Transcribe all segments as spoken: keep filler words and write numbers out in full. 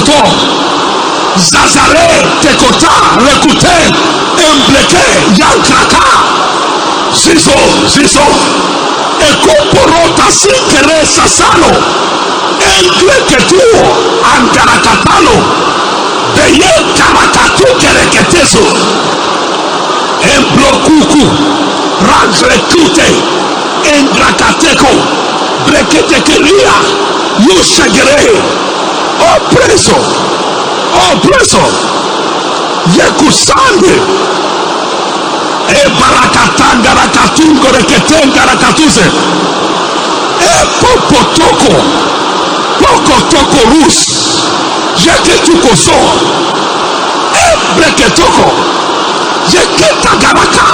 Soto, Zazare, Tekota, Rekute, Embleke, Yankraka, Zizo, Zizo, Ekoporota Sikere Sasano, Engleketuo, Angarakatalo, Beye Karakatu Kereketeso, Emblokuku, Rangrekute, Engrakateko, Breketekeria, Yushagere, Opreso, Opreso, Yekusande, Ebarakatanga Rakatungo Reketenga Rakatuse, Epopotoko, Pokotoko Rus, Yeketukoso, Ebreketoko, Yeketagaraka,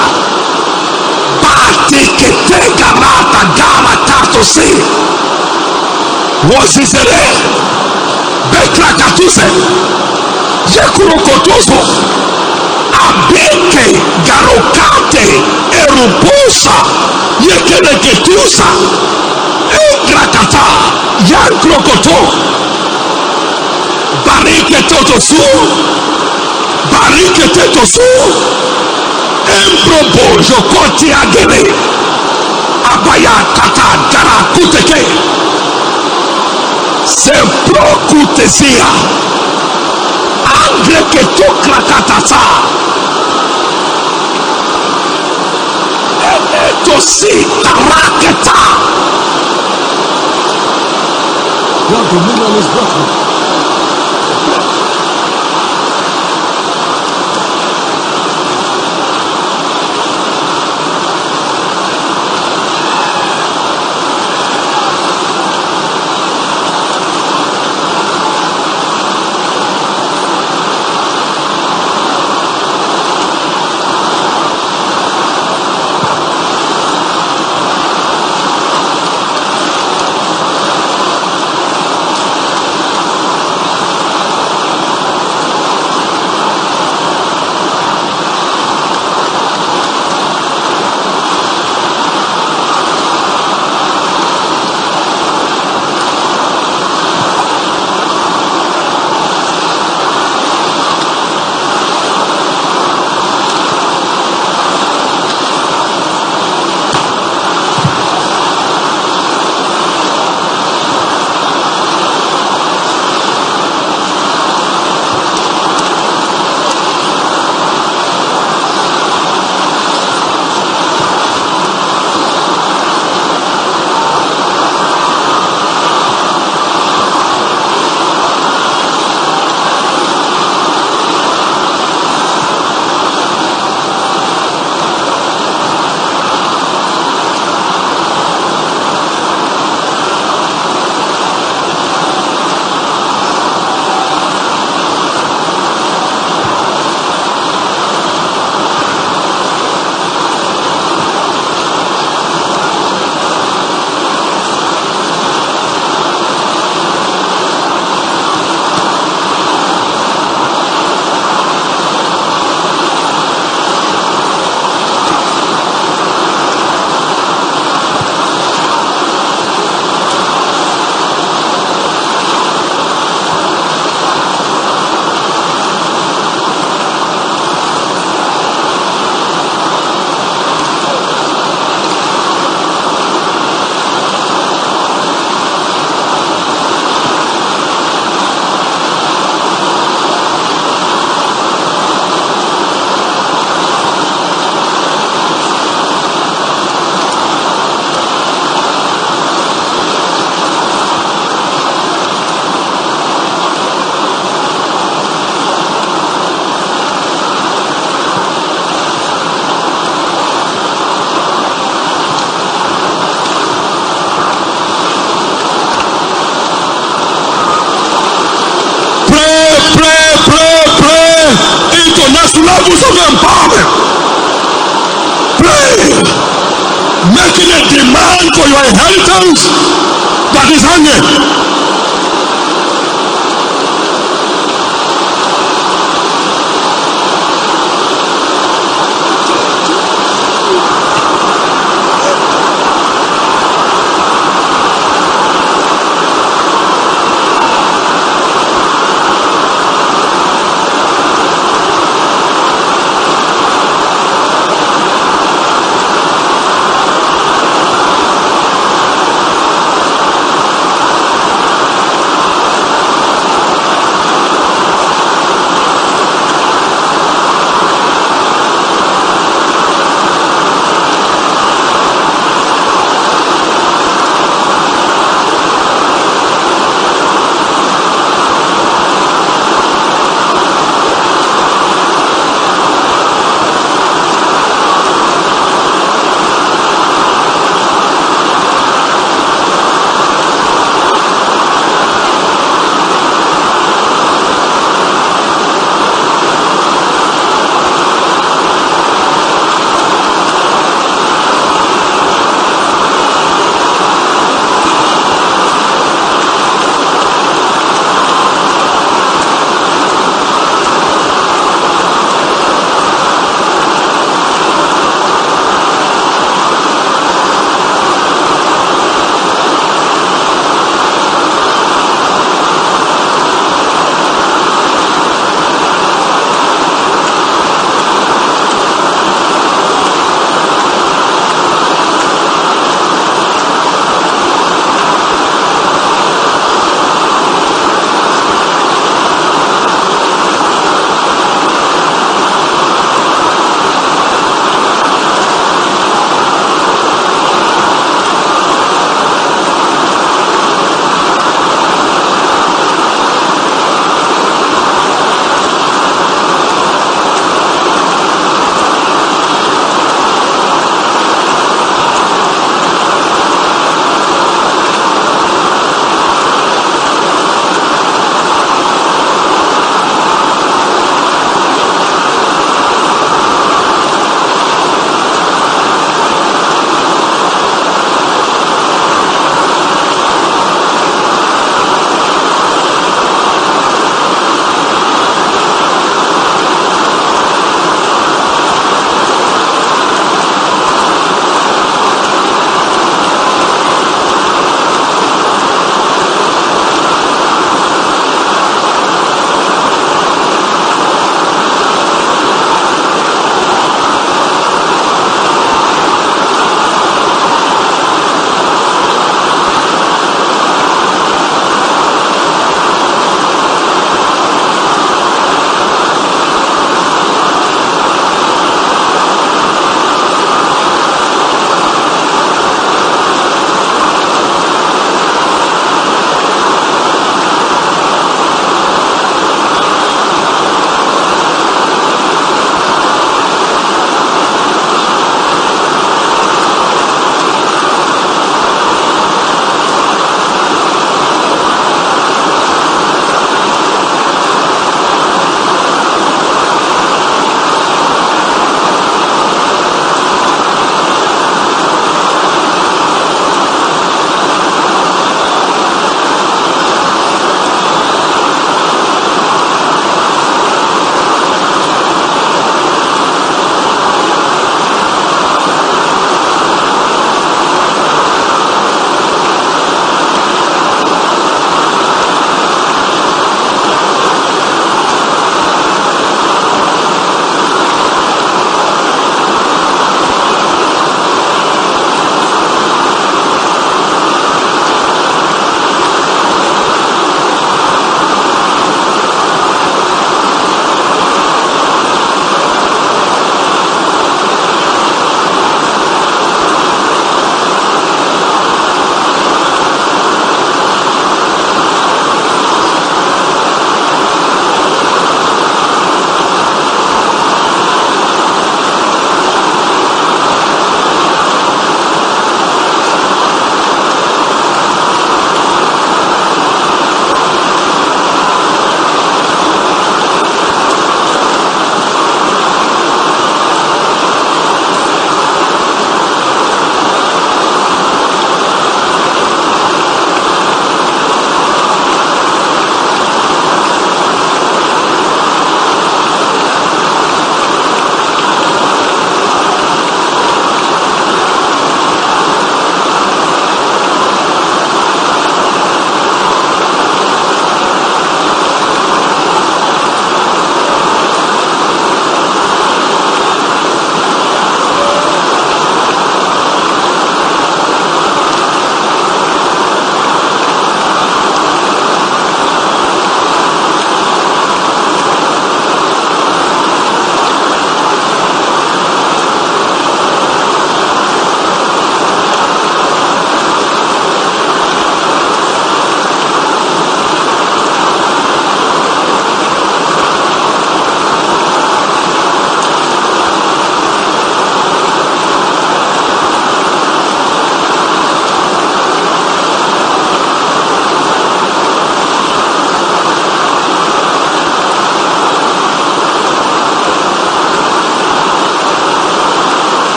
Bateketegarata Garakatose, Wozizere, Bekrakatuse, Yekurokotoso, Abeke, Garokate, Erupusa, Yekereketusa, Ekrakata, Yankrokoto, Bariketotosu, Bariketotosu, Embrobo, Jokoti Agere, Abaya Kata, Garakuteke, Semprokutesia, Angreketokrakatasa, Enetosi Taraketa. Your dominion is broken. levels of empowerment. Pray, making a demand for your inheritance that is hanging.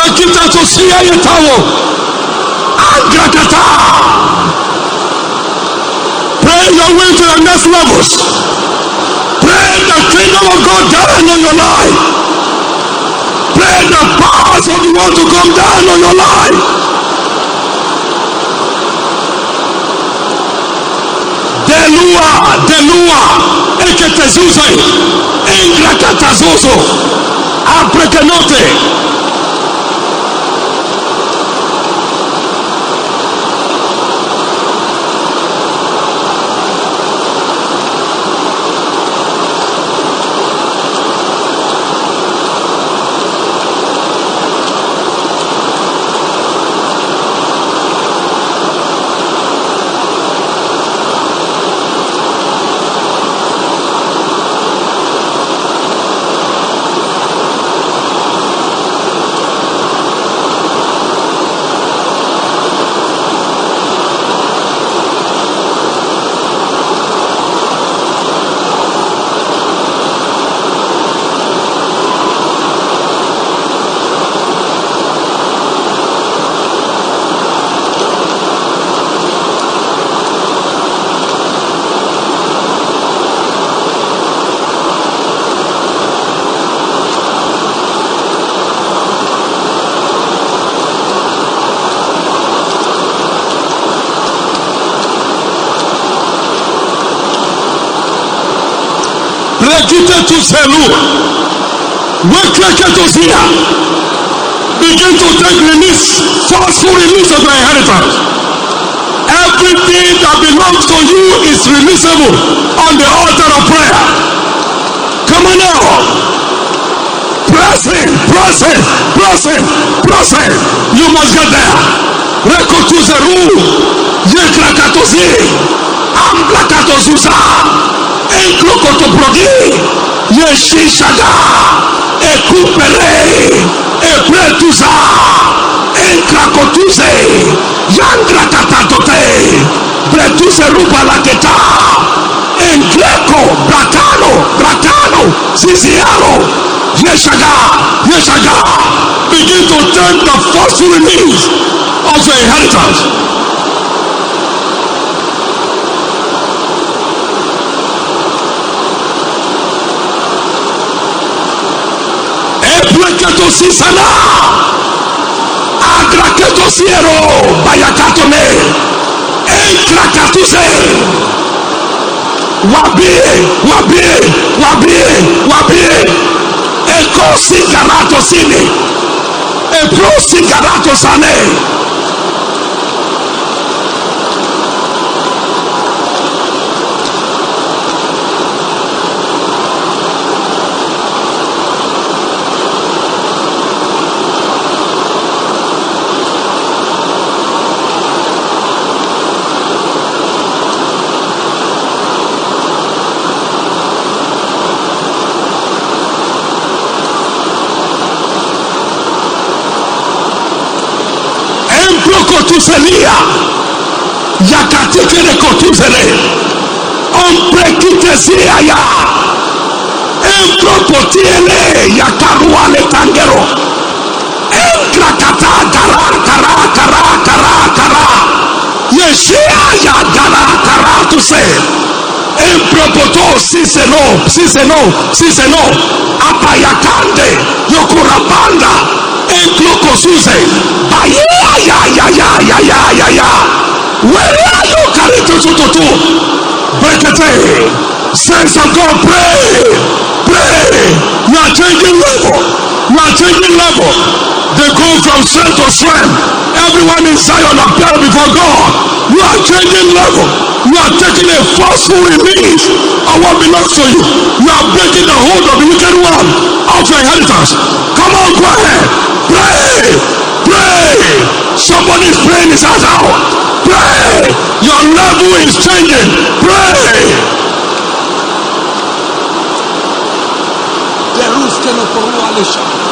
Brakita to see a tower. Angrakata. Pray your way to the next levels. Pray the kingdom of God down on your life. Pray the powers of the world to come down on your life. Delua, Delua, Eketezuse, Engrakatazoso, Aprekenote. Rekite to Selu. Wekreke to Zia. Begin to take release. Forceful release of your inheritance. Everything that belongs to you is releasable on the altar of prayer. Come on now. Press in, press in, press in, press in. You must get there. Reko to Zeru. Yekraka to Zi. Amblaka to Zusa. Enkloko to Brodi, Yeshishaga, Ekupere, Epretuza, Enkrakotuze, Yangrakatatote, Bretuse Rubalaketa, Enkleko, Bratano, Bratano, Ziziaro, Yeshaga, Yeshaga. Begin to take the first release of your inheritance. Agraketo Sisana, Agraketo Siero, Bayakatone, Enkrakatuse, Wabie, Wabie, Wabie, Wabie, Eko Sigarato Sine, Epro Sigarato Sane. Kotuselia, Yakatike de Kotuzele, Omprekitesia ya, Empropotiele, Yakaruale Tangero, Enkrakata, Kara, Kara, Kara, Kara, Kara, Yeshia ya Kara, Kara, to say, Empropoto, Siseno, Siseno, Siseno, Apayakande, Yokurabanda. Enkloko Suze, Aya, ya, ya, ya, ya, ya, ya, ya. Where are you, Karito Tututu? Bekete, sense of God, pray, pray. You are changing level, you are changing level. They go from strength to strength. Everyone in Zion appear before God. You are changing level. You are taking a forceful release of what belongs to you. You are breaking the hold of the wicked one of your inheritance. Come on, go ahead. Pray. Pray. Somebody is praying his heart out. Pray. Your level is changing. Pray. The roof cannot for Walisha.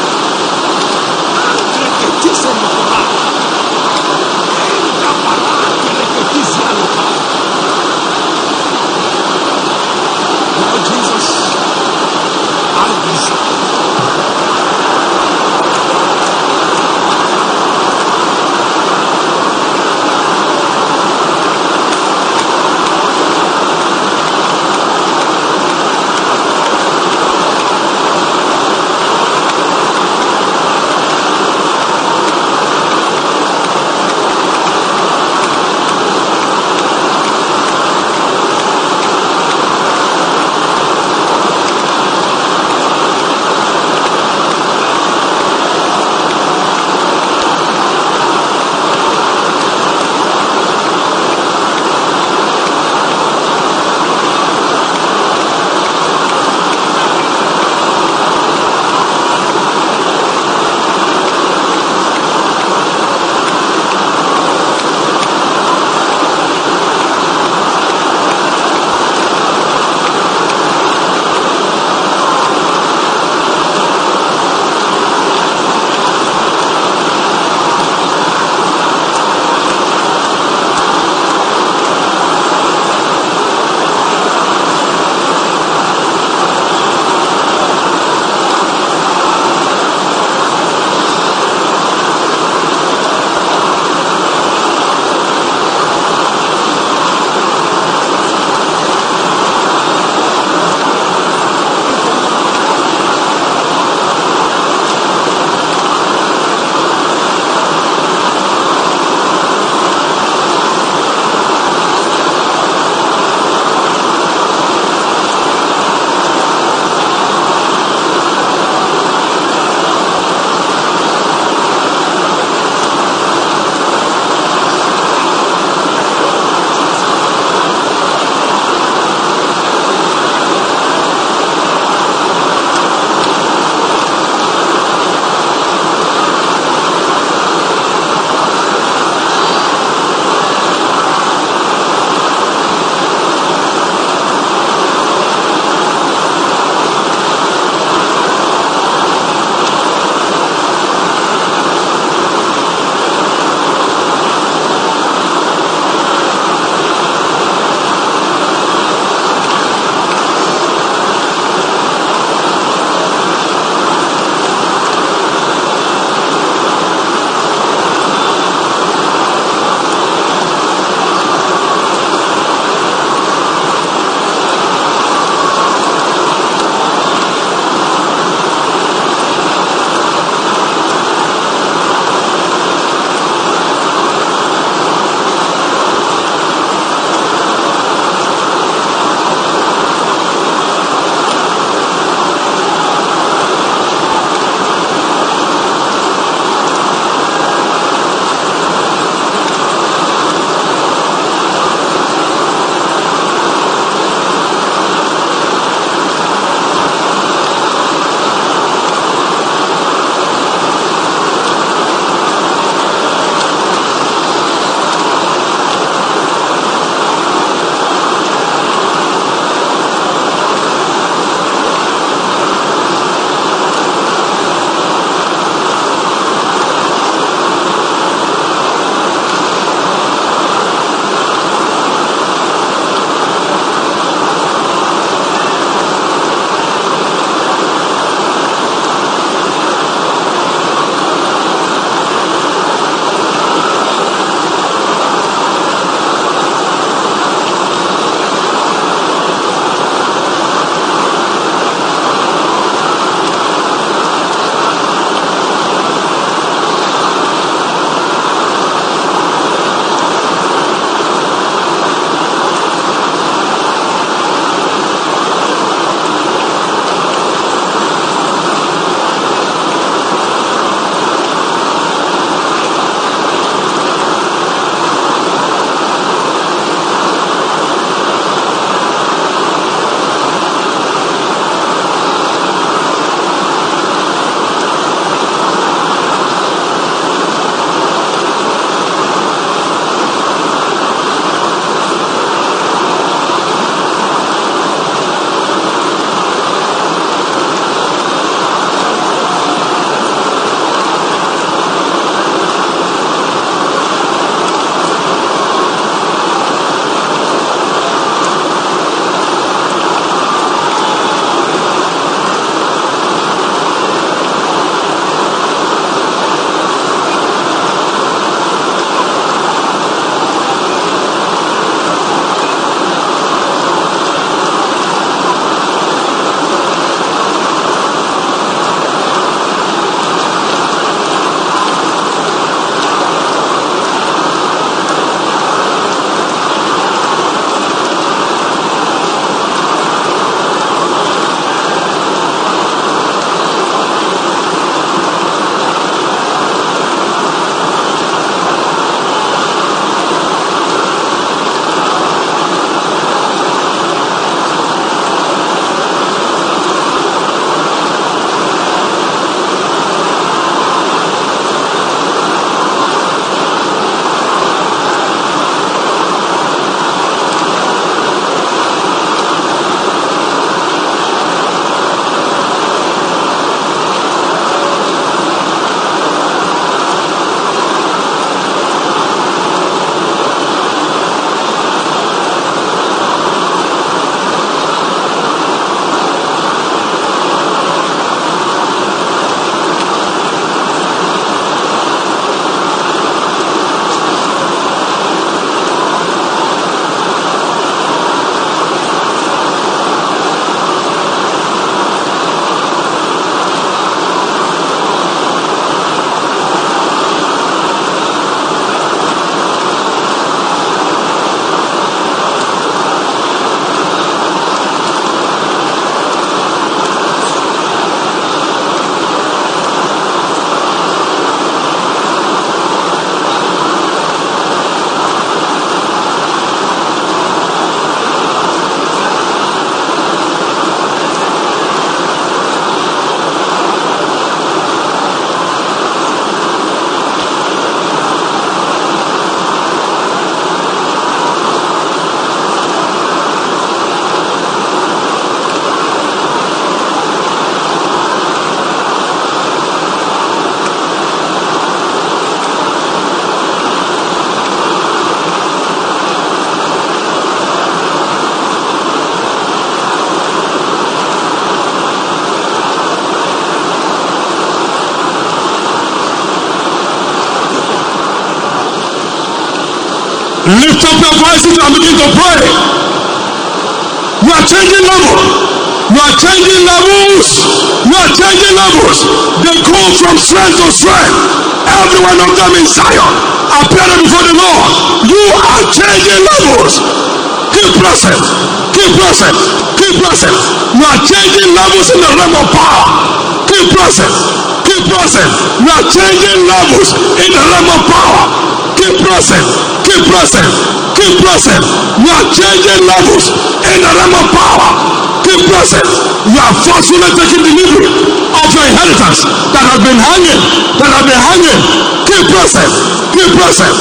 Lift up your voices and begin to pray. You are changing level. You are changing levels. You are changing levels. They go from strength to strength. Every one of them in Zion appearing before the Lord. You are changing levels. Keep pressing. Keep pressing. Keep pressing. You are changing levels in the realm of power. Keep pressing. Keep pressing. You are changing levels in the realm of power. Keep pressing. Keep pressing. Keep pressing. You are changing levels in the realm of power. Keep pressing. You are forcefully taking delivery of your inheritance that has been hanging. That has been hanging. Keep pressing. Keep pressing.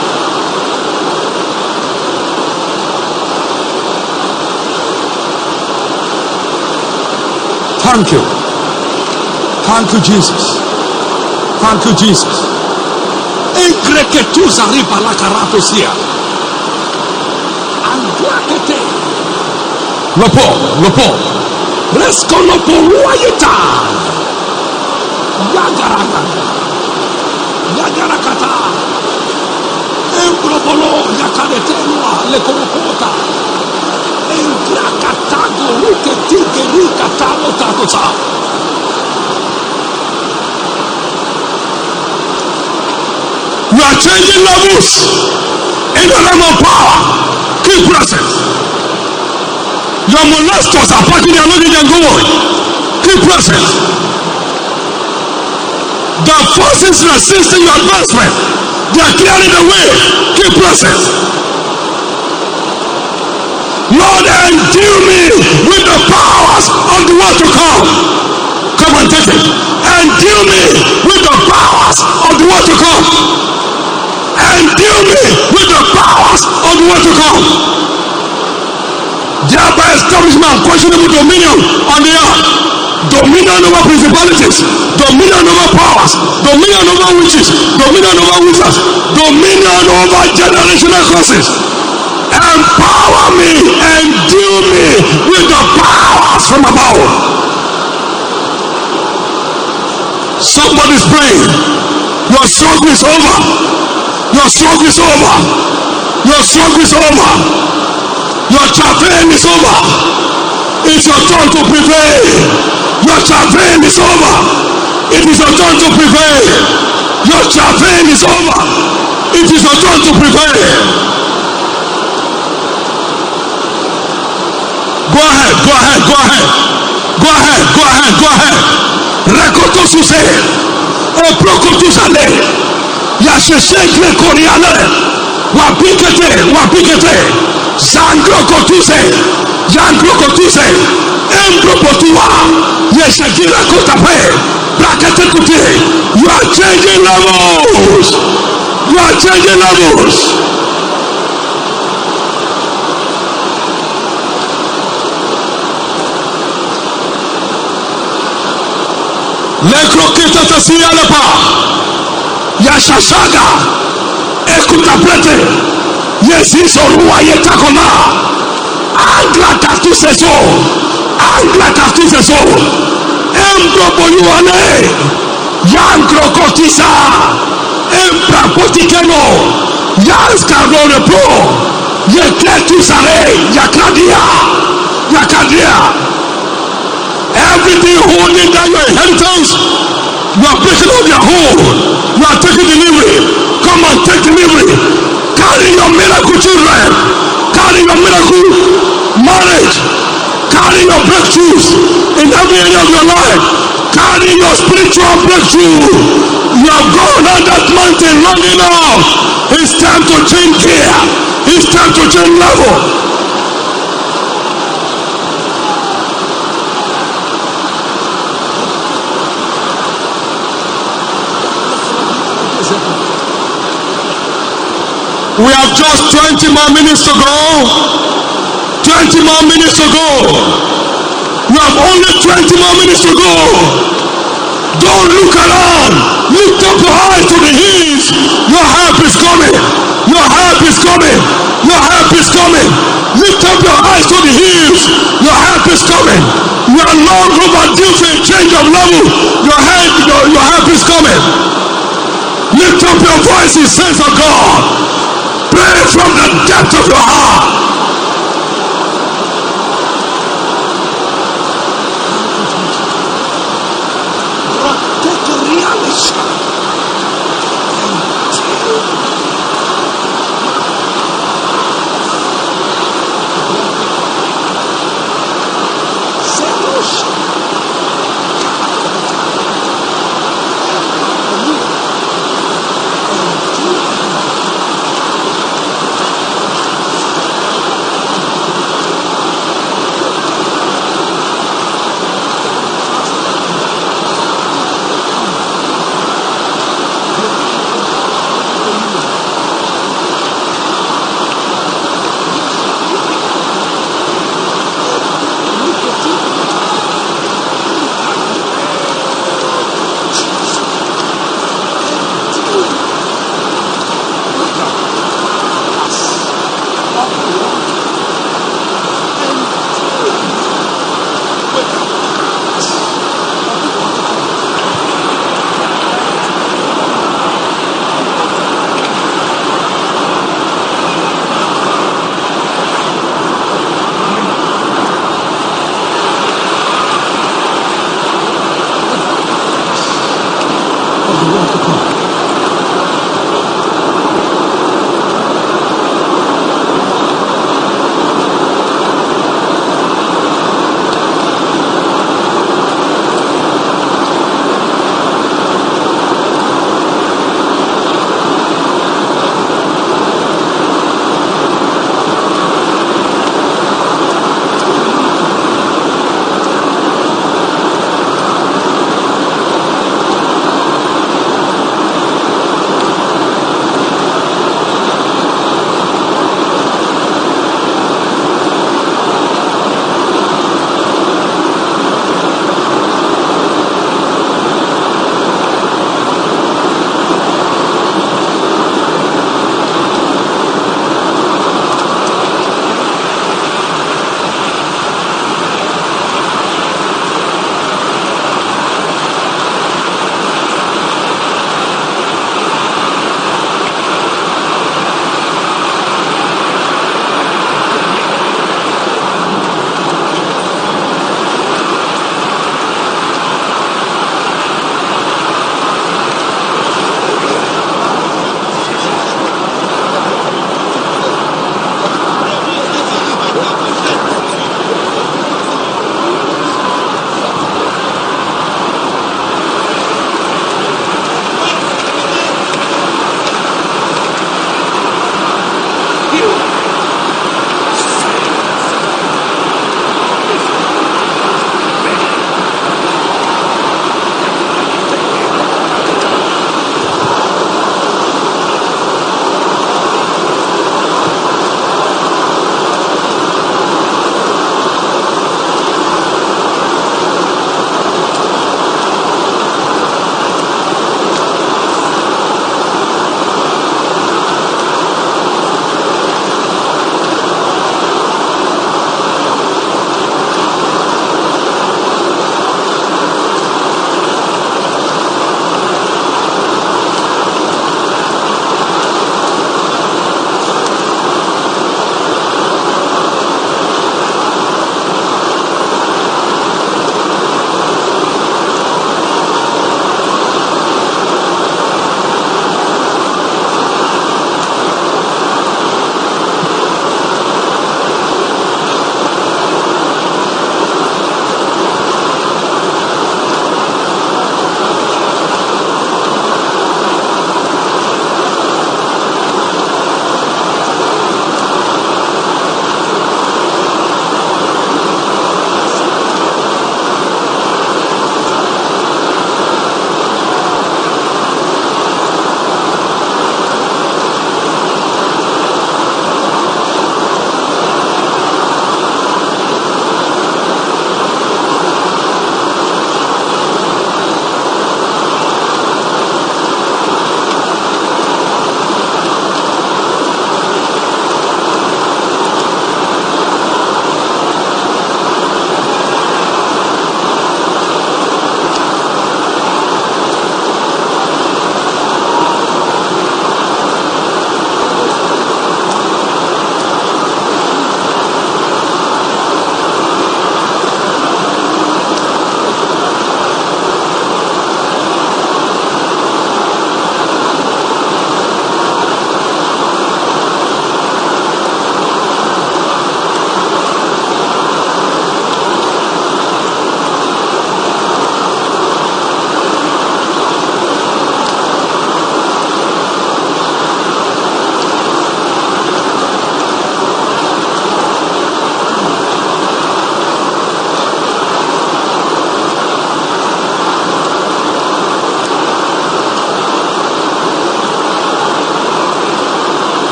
Thank you. Thank you, Jesus. Thank you, Jesus. Ekreketuza riba la karato sia. Anduakete. Lopo, lopo. Resko lopo ruayeta. Yagaraka. Yagarakata. Emprobolo yakadetenwa lekorokota. Engrakatago ruketige rikatalo tatosa. You are changing levels in the realm of power. Keep present. Your molesters are packing their luggage and going. Keep present. The forces resisting your advancement, they are clearing the way. Keep present. Lord, endue me with the powers of the world to come. Come and take it. Endue me with the powers of the world to come. Endue me with the powers of the world to come. Thereby establish my unquestionable dominion on the earth. Dominion over principalities, dominion over powers, dominion over witches, dominion over wizards, dominion over generational curses. Empower me, endue me with the powers from above. Somebody's praying. Your struggle is over. Your struggle is over. Your struggle is over. Your travail is over. It's your turn to prevail. Your travail is over. It is your turn to prevail. Your travail is over. It is your turn to prevail. Go ahead, go ahead, go ahead. Go ahead, go ahead, go ahead. Rekoto suse. Oprokoto sale. Yasheshekle koriane. Wapikete, wapikete. Zangrokotuse. Zangrokotuse. Embropotua. Yeshekira kotape. Brakete kute. You are changing levels. You are changing levels. Lekroketa tasiyalapa. Yashashaga. Ekutaprete. Yesiso ruayetakona. Angla katuseso. Angla katuseso. Embropoyuane. Yankrokotisa. Emprapotikeno. Yanskarorepo. Yeketusare. Yakadia. Yakadia. Everything holding down your inheritance, you are breaking up your hold. You are taking delivery. Come and take delivery. Carry your miracle children. Carry your miracle marriage. Carry your breakthroughs in every area of your life. Carry your spiritual breakthrough. You have gone on that mountain long enough. It's time to change gear. It's time to change level. We have just twenty more minutes to go. twenty more minutes to go. We have only twenty more minutes to go. Don't look around. Lift up your eyes to the hills. Your help is coming. Your help is coming. Your help is coming. Lift up your eyes to the hills. Your help is coming. You are long overdue for a change of level. Your help, your, your help is coming. Lift up your voices, saints of God. Pray from depth of your heart.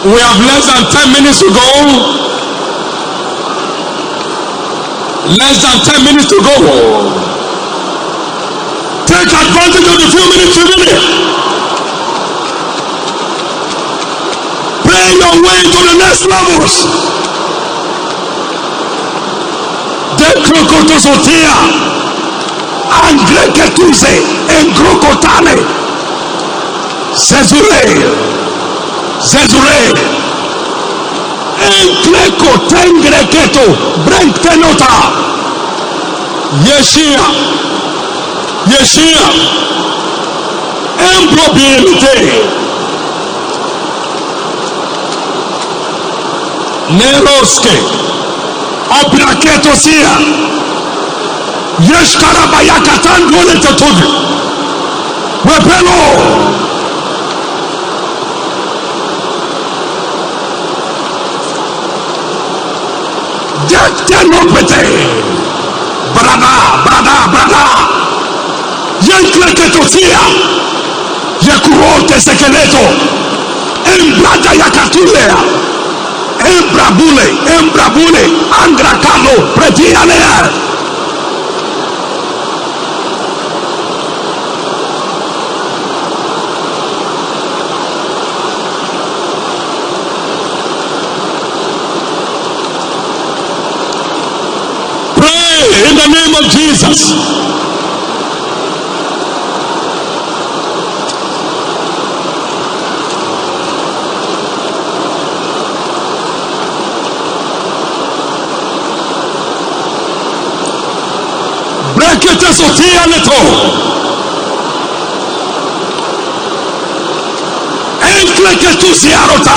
We have less than ten minutes to go. Less than ten minutes to go. Take advantage of the few minutes remaining. Pray your way to the next levels. De krokotosotia, angreketuse, engrokotane, zezure, zezure, enkrekotengreketo, brentenota, Yeshia, Yeshia, improbabilité, neroske, obraketosia, yeshkarabayakatan goletetovi, wepelo, dektenopete, brada, brada, brada, yenkleketosia, yekurote sekeleto, embrada yakatulea, embrabule, embrabule, angrakalo, pretianea. Pray in the name of Jesus. Brekete sotia leto. Enkleketu siarota.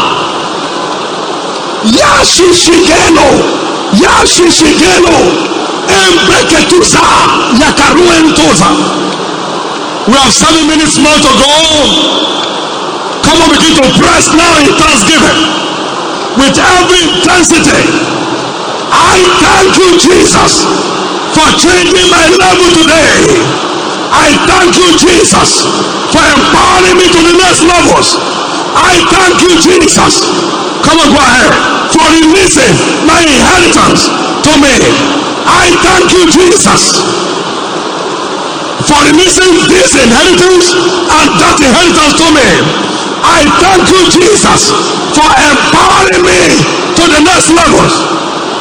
Yashishigeno. Yashishigeno. Embreketuza. Yakaruentoza. We have seven minutes more to go. Come on, begin to press now in thanksgiving. With every intensity. I thank you, Jesus, for changing my level today. I thank you, Jesus, for empowering me to the next levels. I thank you, Jesus. Come on, go ahead. For releasing my inheritance to me. I thank you, Jesus, for releasing this inheritance and that inheritance to me. I thank you, Jesus, for empowering me to the next levels.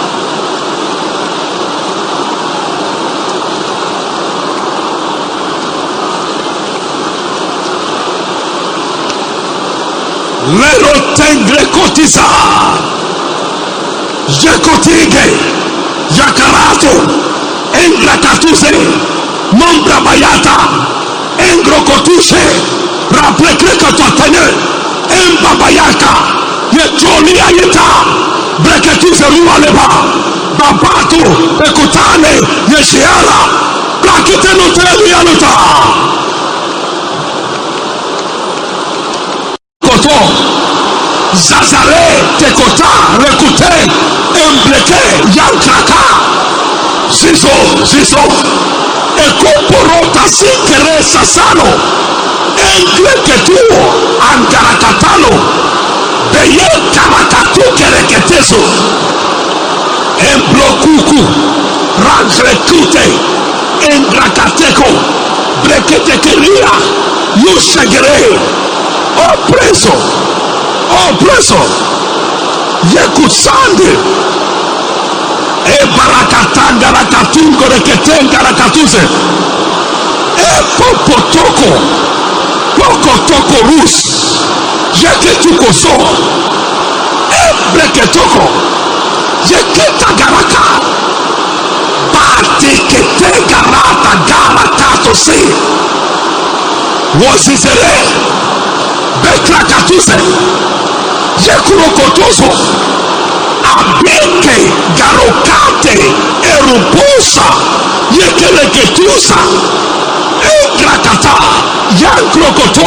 Lero tengre kotiza, jekotige, yakarato, engrakatuse, nombra bayata, engrokotushe, raplekrekatatene, embabayaka, yetrolia yeta, breketuse rualeba, babato, ekutane, yeshiala, brakitenotelu yaluta. Zazare, tekota, rekute, embleke, yankraka, zizo, zizo, ekoporota sikere sasano, engleketuo, angarakatalo, beye karakatu kereketeso, emblokuku, rangrekute, engrakateko, breketekeria, yushegere, opreso, opreso, yekutsande, e barakatanga rakatungo reketenga rakatuse, e popotoko, pokotoko rus, yeketuko so, e breketoko, yeketa garaka, batekete garata garakato se, wazizere, bekrakatuse, yekurokotoso, abeke garokate, erupusa, yekeleketusa, ekrakata, yankrokoto,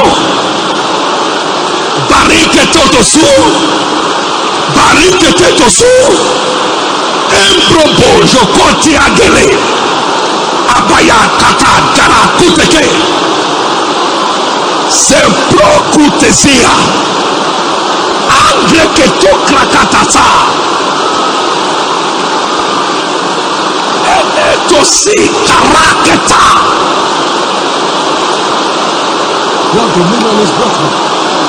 bariketotosu, bariketetosu, embrobo, jokoti agele, abaya kata, garakuteke, se prokutesia, Reketokrakatasa. Enetosi karaketa. Your dominion is broken.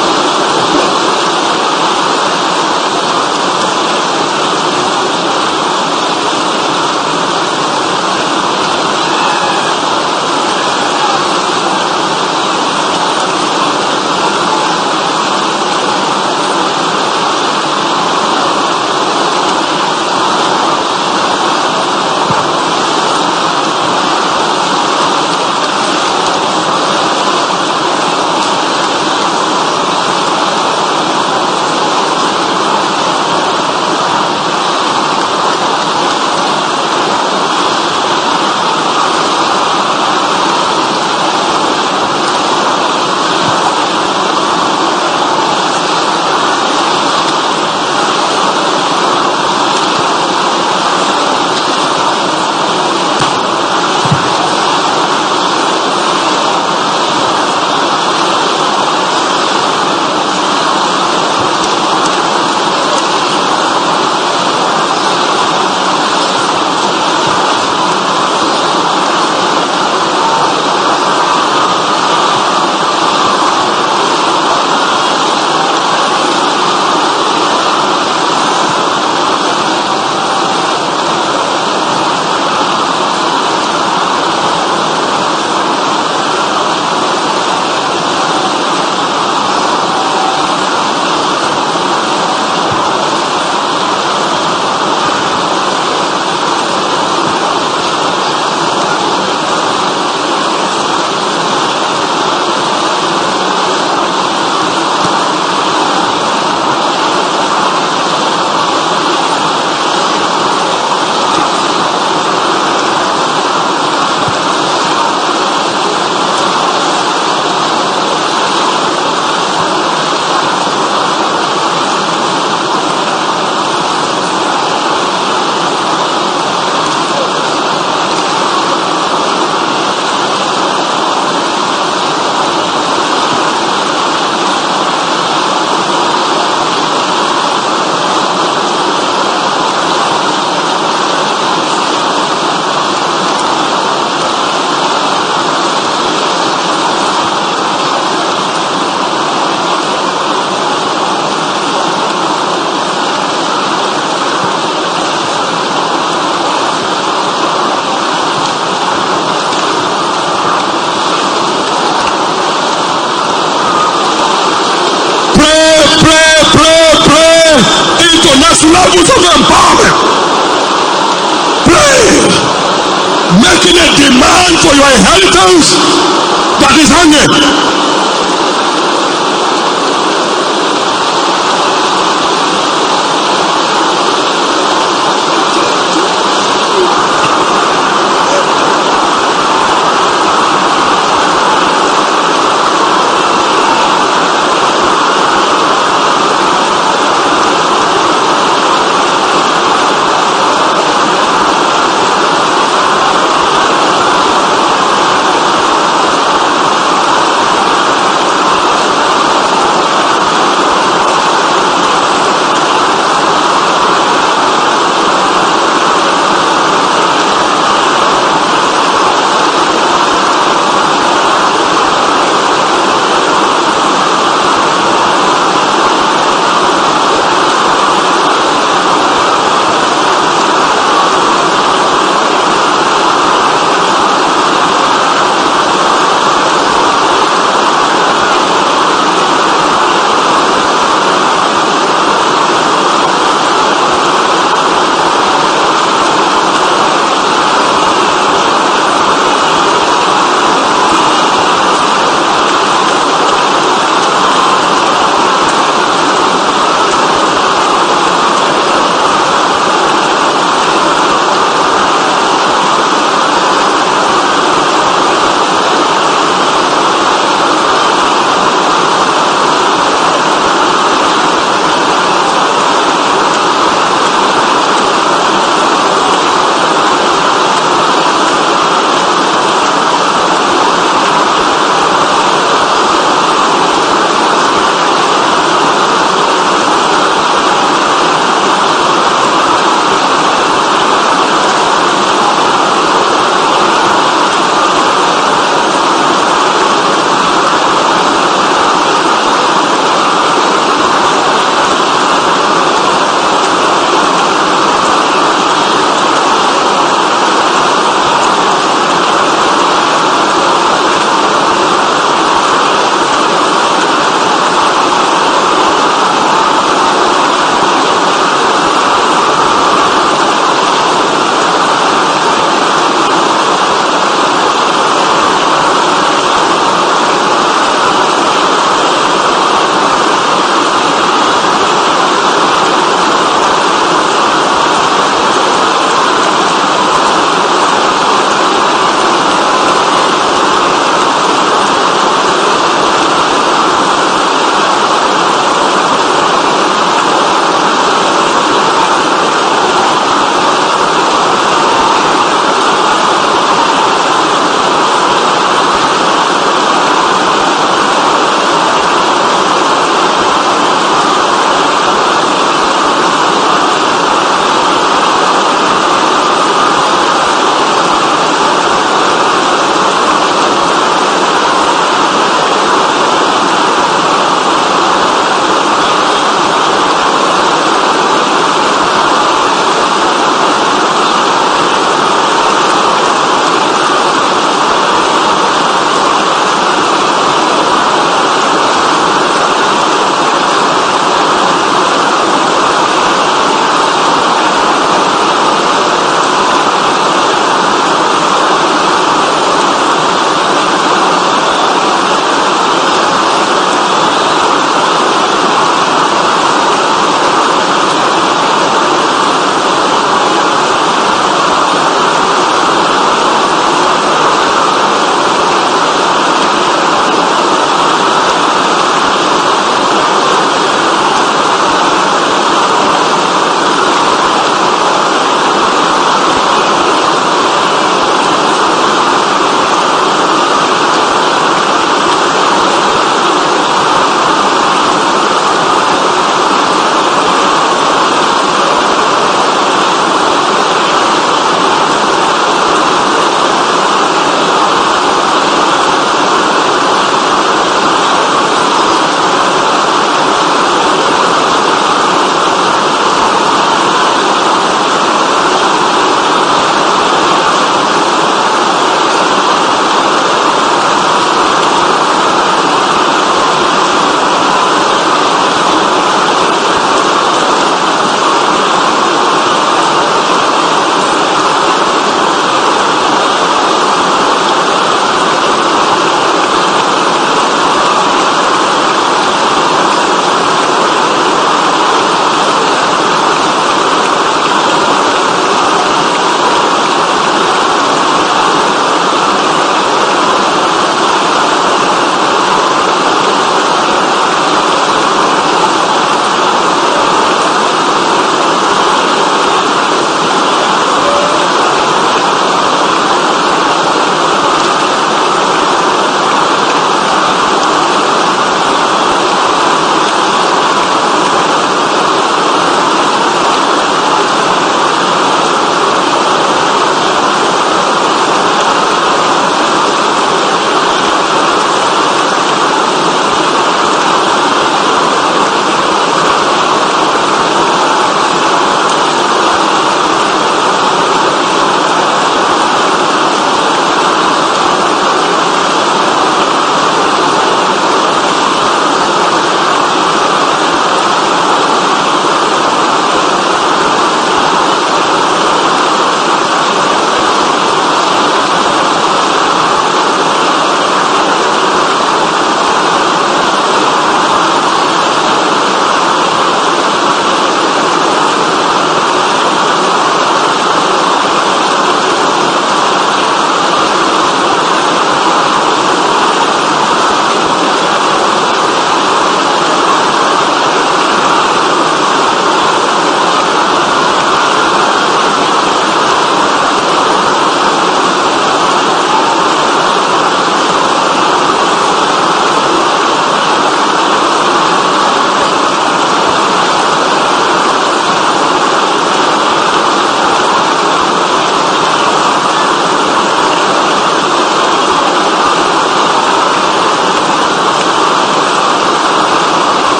Levels of empowerment. Pray, making a demand for your inheritance that is hanging.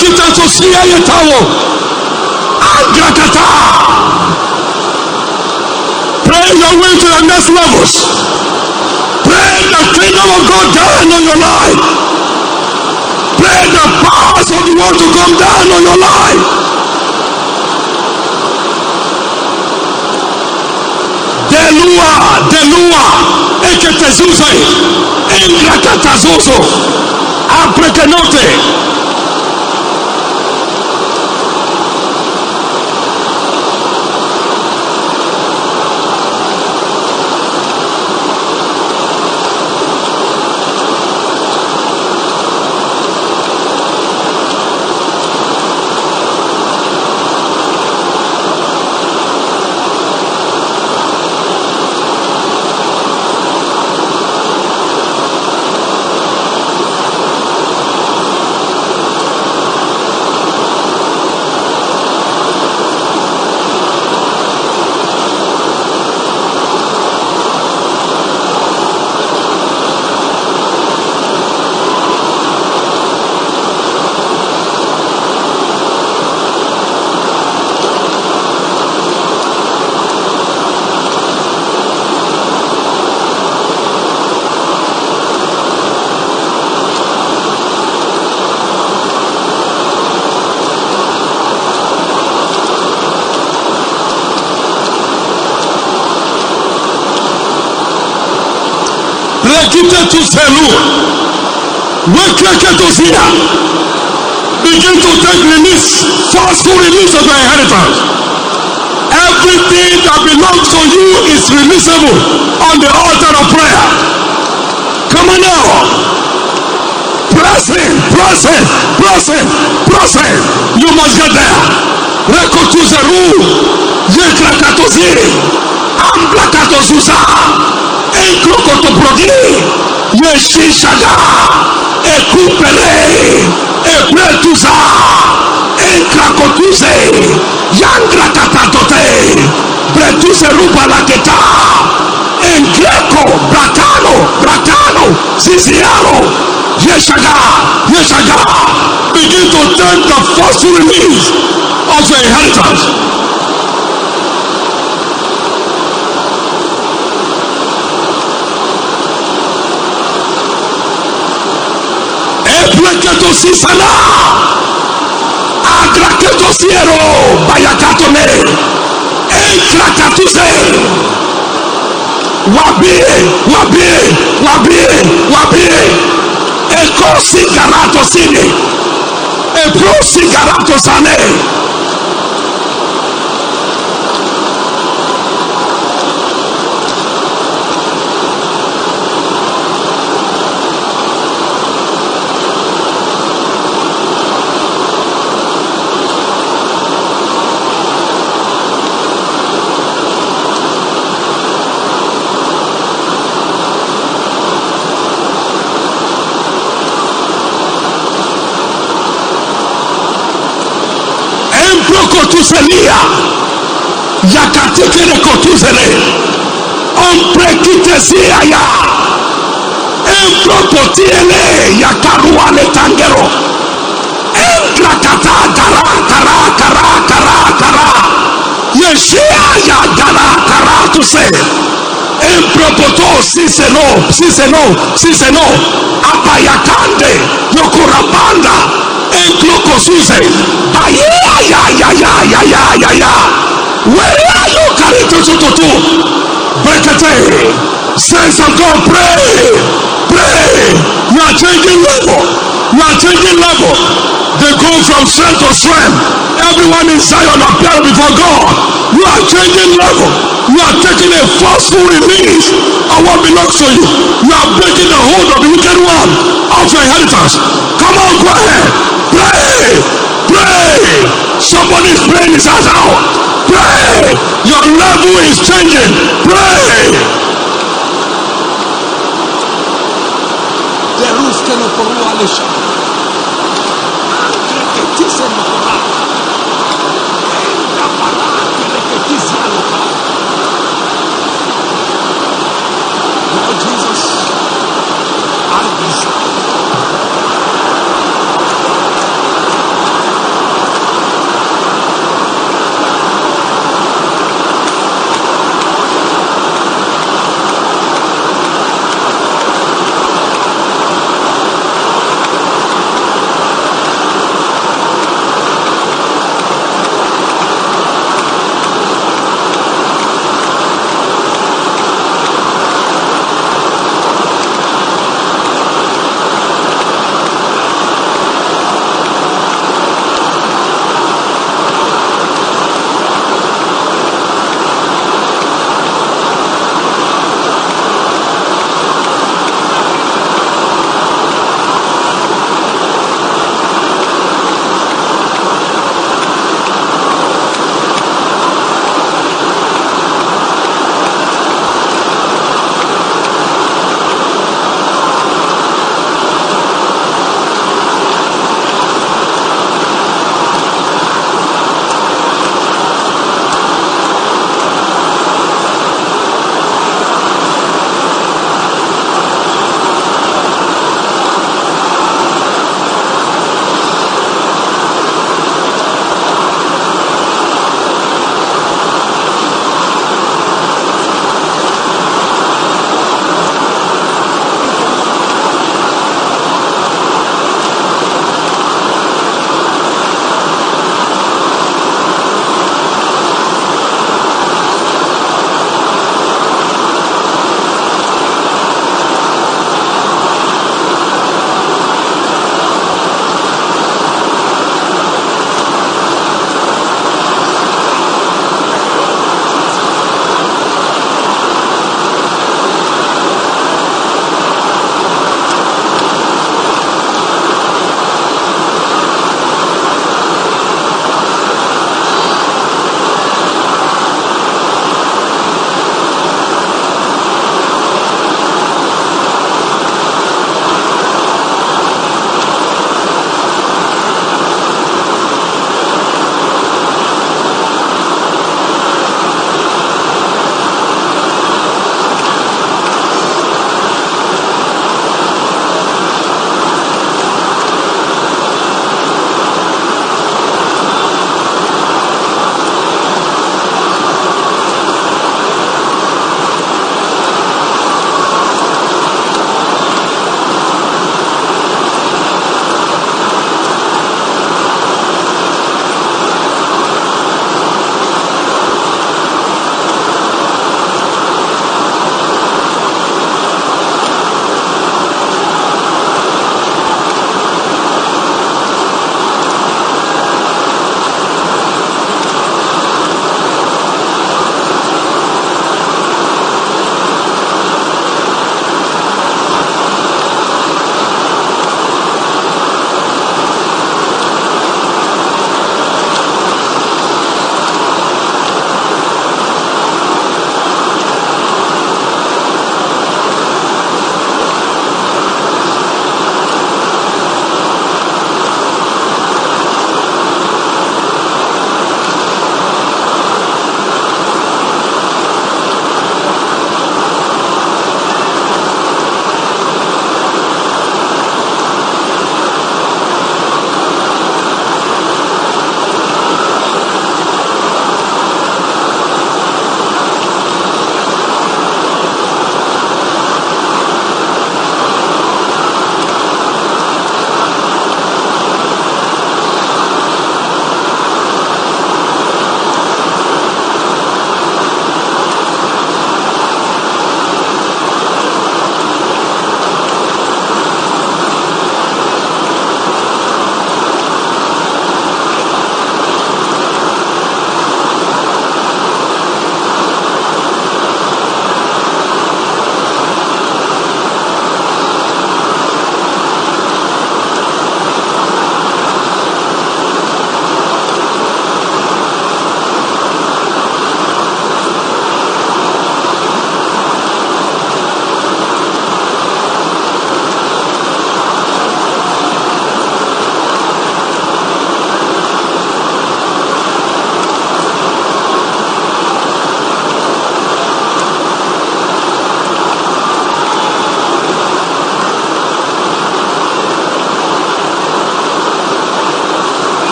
Brekita to see a tower. Angrakata. Pray your way to the next levels. Pray the kingdom of God down on your life. Pray the powers of the world to come down on your life. Delua, Delua, Eketezuze, Engrakatazozo, Aprekenote. To Selu, begin to take release, forceful release of your inheritance. Everything that belongs to you is releasable on the altar of prayer. Come on now, press in, press in, press in, press in. You must get there. Reko to Zeru, Yekrakatoziri, Amblakatozuza, Enkrokotobrodi. Yeshishaga, Ekupere, Ebretuza, Enkrakotuze, Yangrakatatote, Bretuze Rubalaketa, Engreko, Bratano, Bratano, Ziziaro, Yeshaga, Yeshaga. Begin to take the first release of your inheritance. Agraketo sisana, agraketo siero, bayakatone, ekrakatuse, wabie, wabie, wabie, wabie, eko sigarato sine, epro sigarato sane. Kotuselia, Yakatekere Kotuzele, Omprekitesia ya, Empropotiele, Yakaruale Tangero, Enkrakata, Kara, Kara, Kara, Kara, Kara, Yeshia ya Kara, Kara, to say, Empropoto, Siseno, Siseno, Siseno, Apayakande, Yokurabanda. Enkloko Suze, Aya, ya, ya, ya, ya, ya, ya, ya. Where are you, Karito Sototo? Brekete, sense of God, pray, pray. You are changing level, you are changing level. They go from strength to strength. Everyone in Zion appear before God. You are changing level. You are taking a forceful release of what belongs to you. You are breaking the hold of the wicked one of your inheritance. Come on, go ahead. Pray. Pray. Somebody is praying his heart out. Pray. Your level is changing. Pray. The roof cannot for one. Lord Jesus, I desire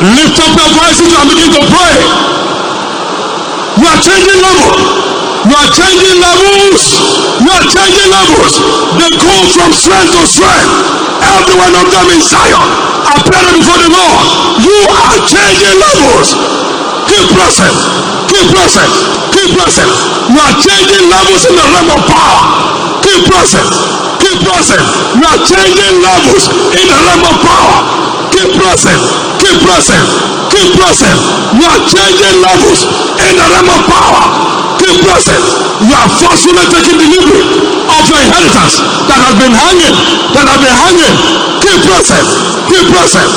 Lift up your voices and begin to pray. You are changing level. You are changing levels. You are changing levels. They go from strength to strength. Every one of them in Zion appearing before the Lord. You are changing levels. Keep pressing. Keep pressing. Keep pressing. You are changing levels in the realm of power. Keep pressing. Keep pressing. You are changing levels in the realm of power. Keep pressing. Keep pressing. Keep pressing. You are changing levels in the realm of power. Keep pressing. You are forcefully taking delivery of your inheritance that has been hanging. That has been hanging. Keep pressing. Keep pressing.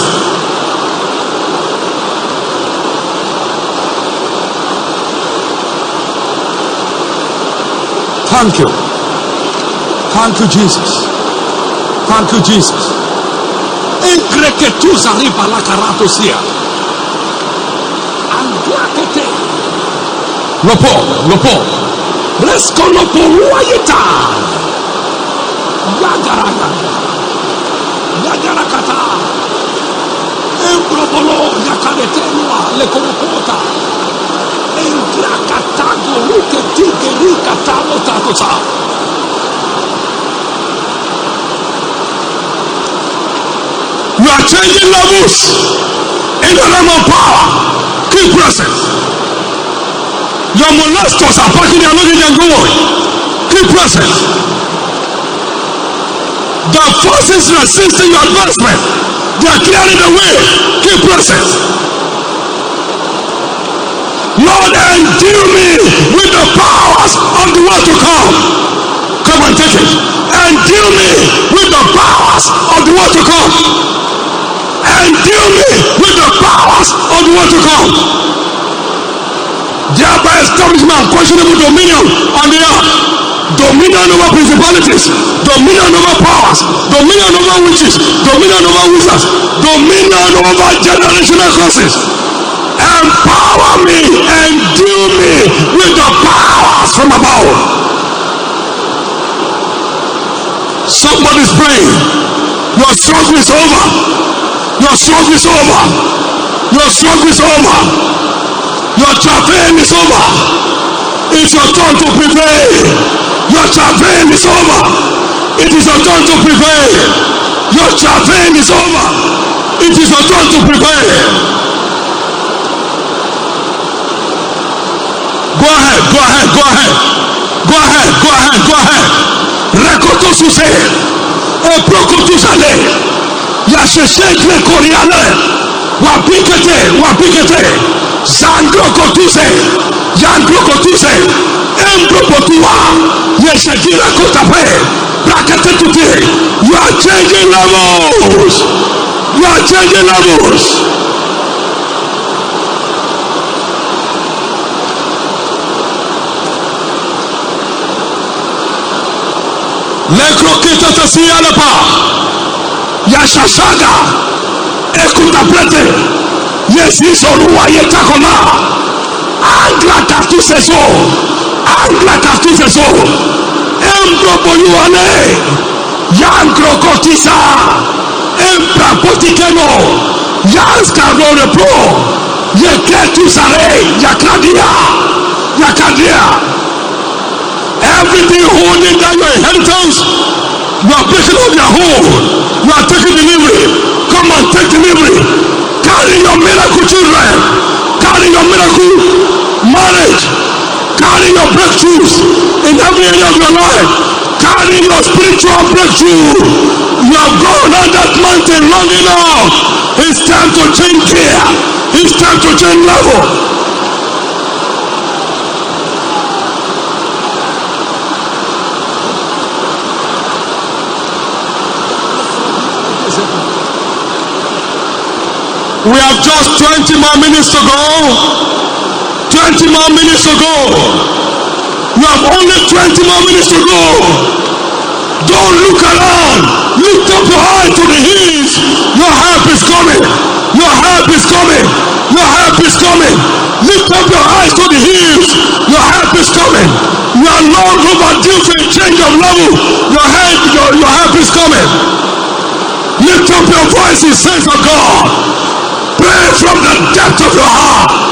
Thank you. Thank you, Jesus. Thank you, Jesus. Enkreketuza riba la karato sia. Anguakete. Lopo, lopo. Resko lopo ruayeta. Yagara yagara. Yagara kata. Embrobolo yakadetenua lekonokota. Engrakatago ruke tige rikatamo tatosa. You are changing levels in the realm of power. Keep pressing. Your molesters are packing their luggage and going. Keep pressing. The forces resisting your advancement, they are clearing the way. Keep pressing. Lord, endue me with the powers of the world to come. Come and take it. Endue me with the powers of the world to come. Endue me with the powers of the world to come. Thereby establish my unquestionable dominion on the earth. Dominion over principalities, dominion over powers, dominion over witches, dominion over wizards, dominion over generational curses. Empower me, endue me with the powers from above. Somebody's praying. Your struggle is over. Your struggle is over. Your struggle is over. Your travail is over. It's your turn to prevail. Your travail is over. It is your turn to prevail. Your travail is over. It is your turn to prevail. Go ahead, go ahead, go ahead. Go ahead, go ahead, go ahead. Rekoto suse. Eprokoto sale. Yasheshekle koriale. Wapikete, wapikete. Zangrokotuse. Yangrokotuse. Embropotua. Yeshekira kotape. Brakete tute. You are changing levels. You are changing levels. Lekrokita tasiyalapa. Yashashaga. Ekutaprete. Yes, is Oruwa Yetakona. Angla Katuseso. Angla Katuseso. Embropoyuane. Yangrokotisa. Emprapotikeno. Yanskarorepo. Yeketusare. Yakadia. Yakadia. Everything holding down your inheritance, you are breaking up your hold. You are taking delivery. Come and take delivery. Carry your miracle children. Carry your miracle marriage. Carry your breakthroughs in every area of your life. Carry your spiritual breakthrough. You have gone on that mountain long enough. It's time to change gear. It's time to change level. We have just twenty more minutes to go. twenty more minutes to go. You have only twenty more minutes to go. Don't look around. Lift up your eye to the hills. Your help is coming. Your help is coming. Your help is coming. Lift up your eyes to the hills. Your help is coming. You are long overdue for a change of level. Your help, your, your help is coming. Lift up your voices, saints of God. Pray from the depth of your heart.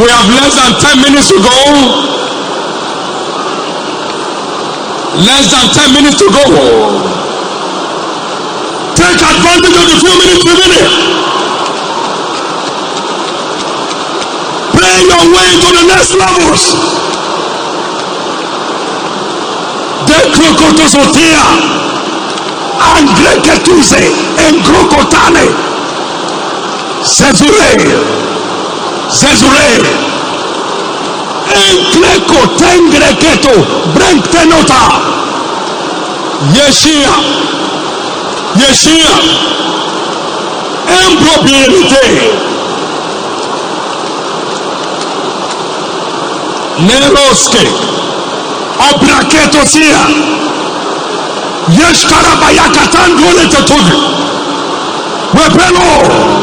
We have less than ten minutes to go. Less than ten minutes to go. Take advantage of the few minutes remaining. Pray your way to the next levels. De krokotosotia, angreketuse, engrokotane, zezure, zezure, enkrekotengreketo, brenktenota, Yeshia, Yeshia, impropriété, Neroske, Obraketosia, Yeshkarabayakatan Goletatugi, Wepelo,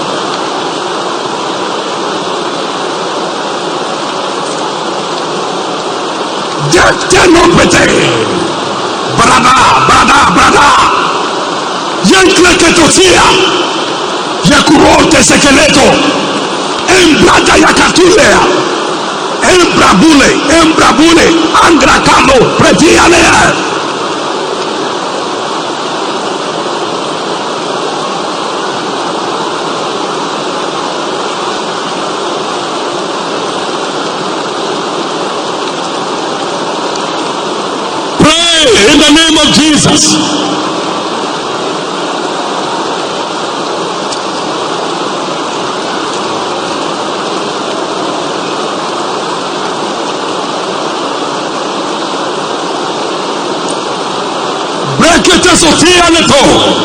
Dektenopete, Brada, Brada, Brada, Yankleketosia, Yakurote Sekeleto, Embrada Yakatulea. Embrabule, embrabule, angrakalo, pretialea. Pray in the name of Jesus. Sofia leto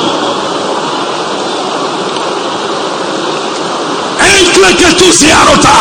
enkle que tu siarota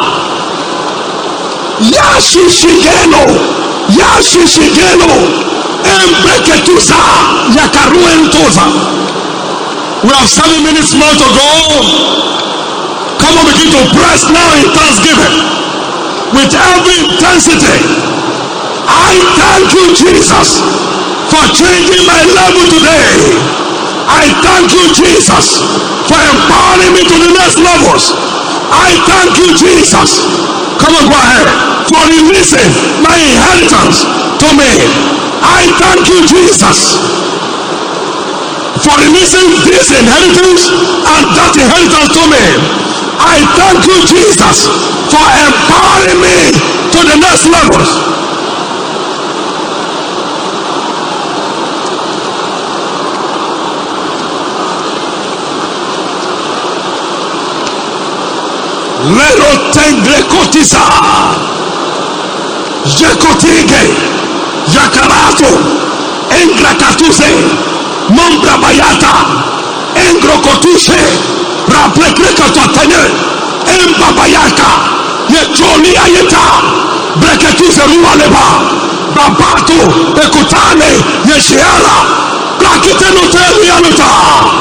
yashi shigeno yashi shigeno embre que tu sa yakaru entosa. We have seven minutes more to go. Come on, begin to press now in thanksgiving with every intensity. I thank you, Jesus, for changing my level today. I thank you, Jesus, for empowering me to the next levels. I thank you, Jesus. Come on, go ahead. For releasing my inheritance to me. I thank you, Jesus, for releasing this inheritance and that inheritance to me. I thank you, Jesus, for empowering me to the next levels. Lero tengre kotiza, jekotige, yakarato, engrakatuse, mombra bayata, engrokotuse, raplekrekatatane, embabayaka, yecholi ayeta, breketuse rualeba, babato, ekutane, yeshiala, brakitenote rialuta.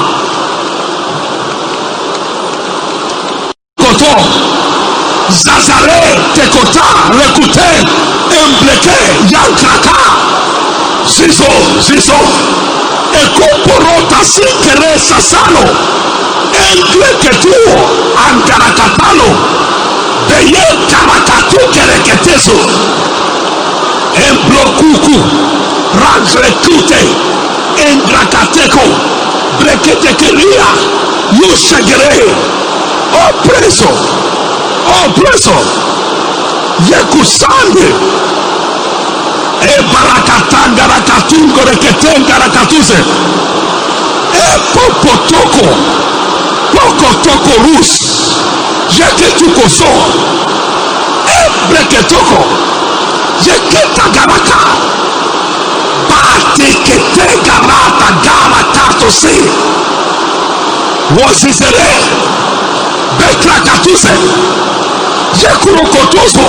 Zazare, tekota, rekute, embleke, yankraka, zizo, zizo, ekoporota sikere sasano, engleketuo, angarakatalo, beye karakatu kereketeso, emblokuku, rangrekute, engrakateko, breketekeria, yushagere, opreso, opreso, yekusande, e barakatanga rakatungo reketenga rakatuse, e popotoko, pokotoko rus, yeketuko so, e breketoko, yeketa garaka, batekete garata garakato se, wazizere, Bekrakatuse, Yekurokotoso,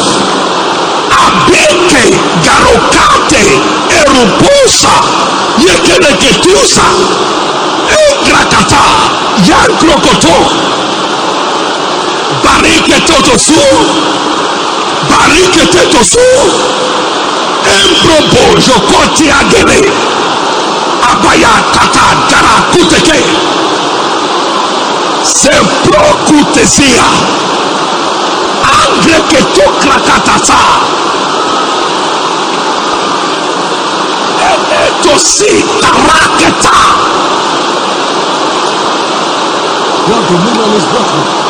Abeke, Garokate, Erupusa, Yekereketusa, Ekrakata, Yankrokoto, Bariketotosu, Bariketotosu, Embrobo, Jokoti Agere, Abaya Kata, Garakuteke. Se prokutesia Reketokrakatasa. Etosita raketa. Your dominion is broken.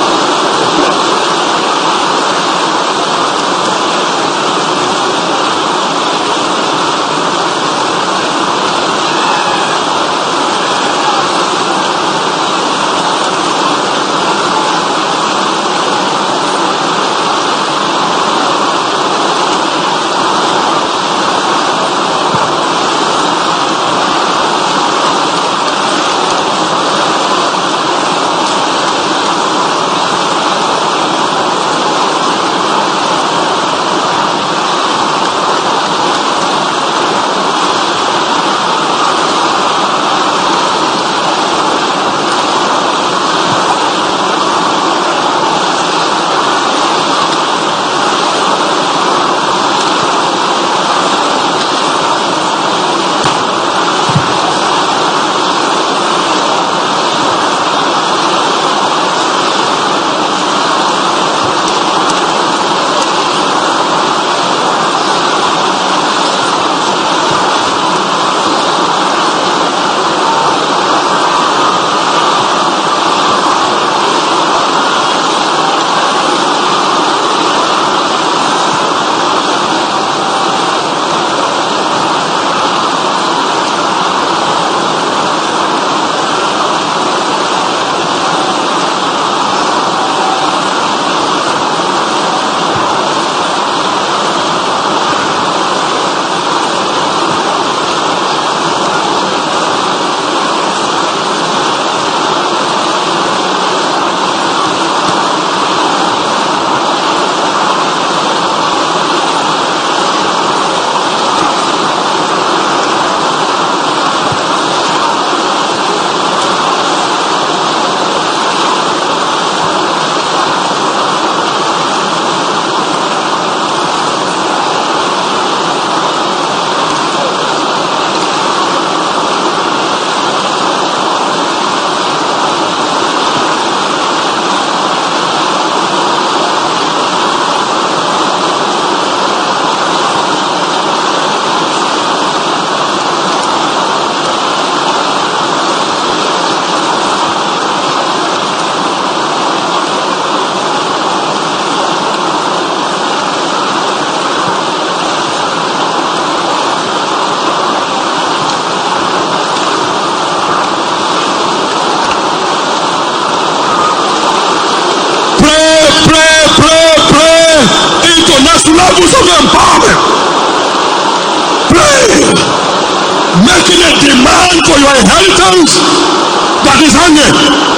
Levels of empowerment. Pray. Making a demand for your inheritance that is hanging.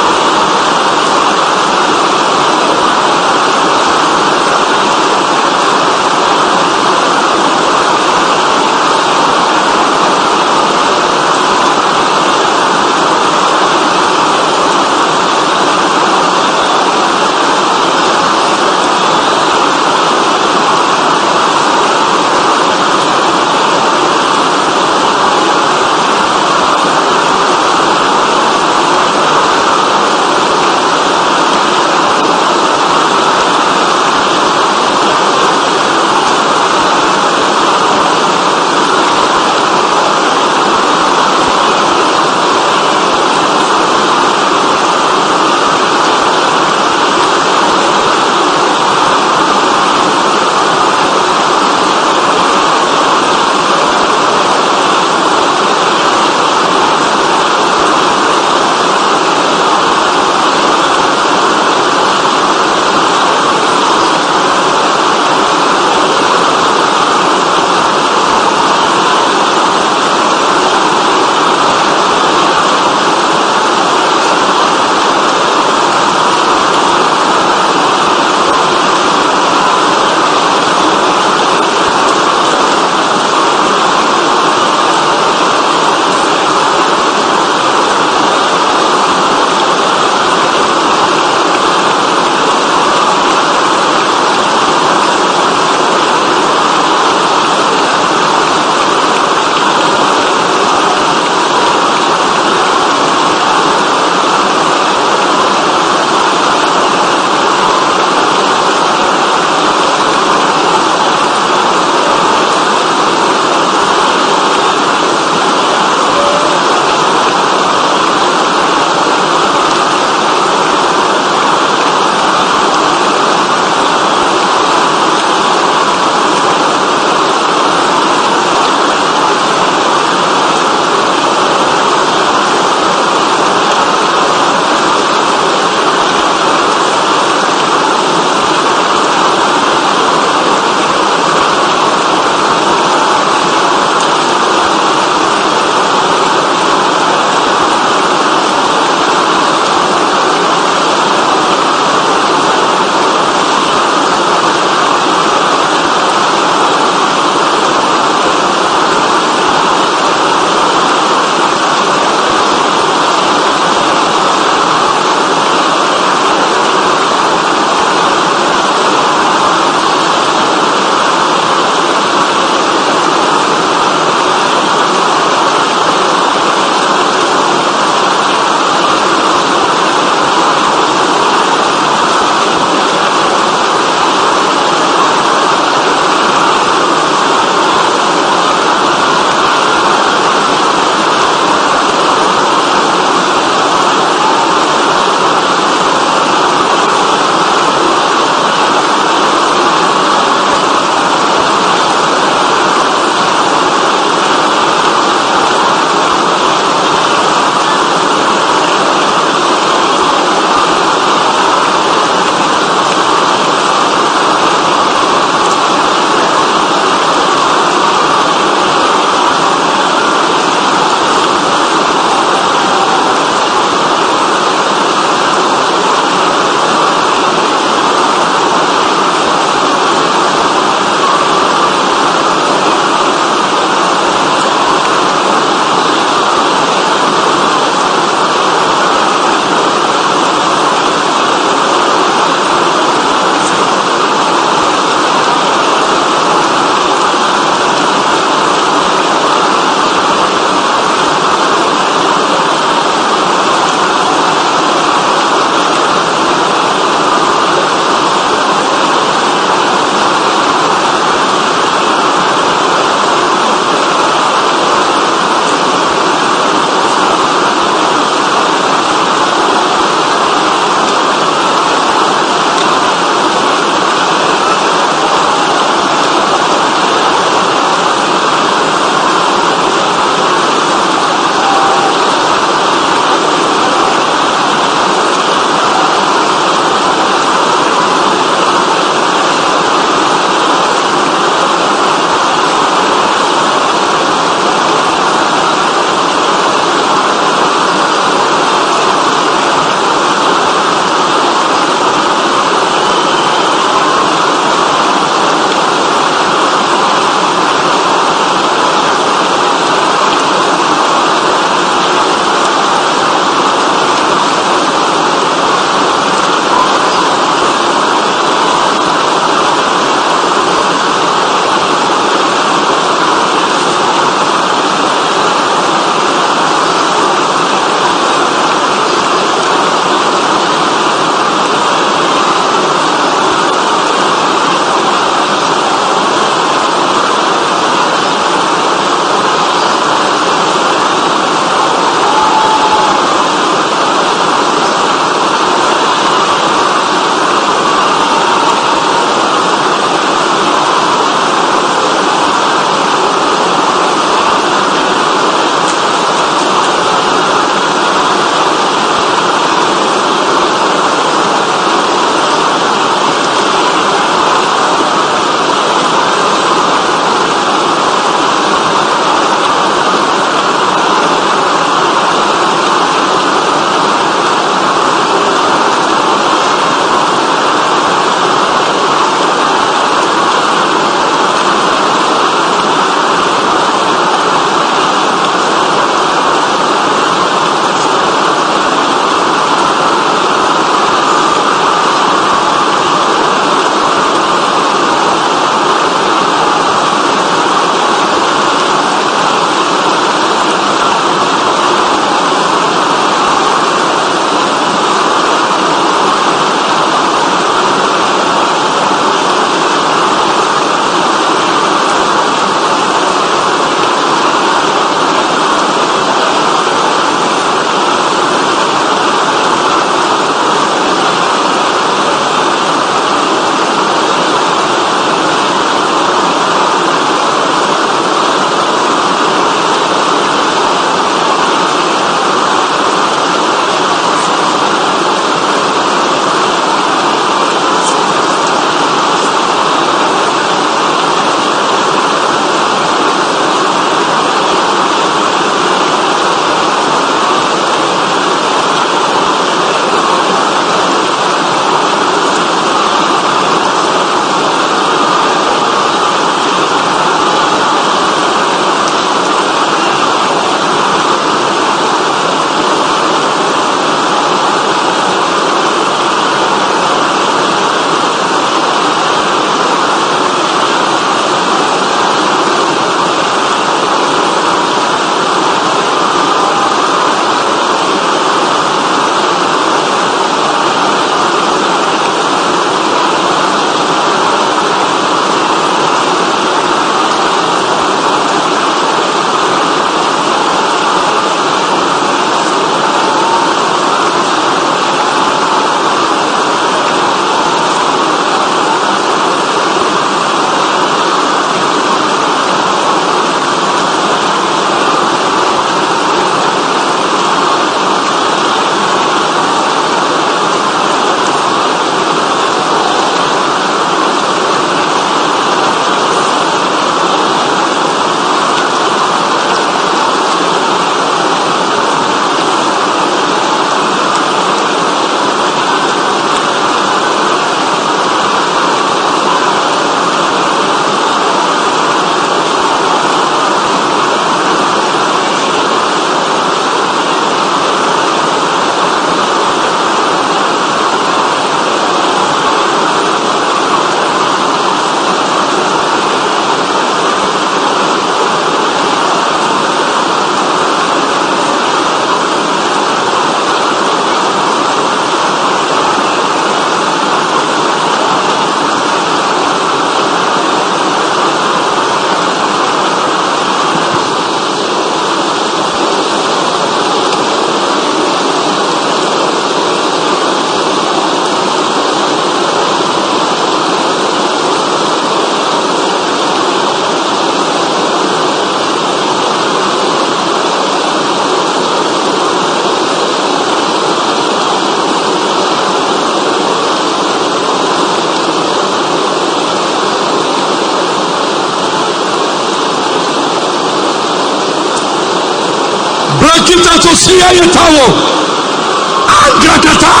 Brakita to Sia Yetawo. Angrakata.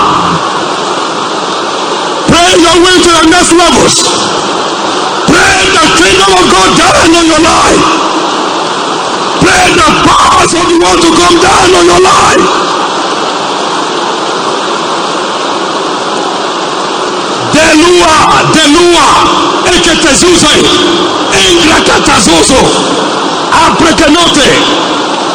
Pray your way to the next levels. Pray the kingdom of God down on your life. Pray the powers of the world to come down on your life. Delua, Delua, Eketezuse, Engrakatazozo, Aprekenote.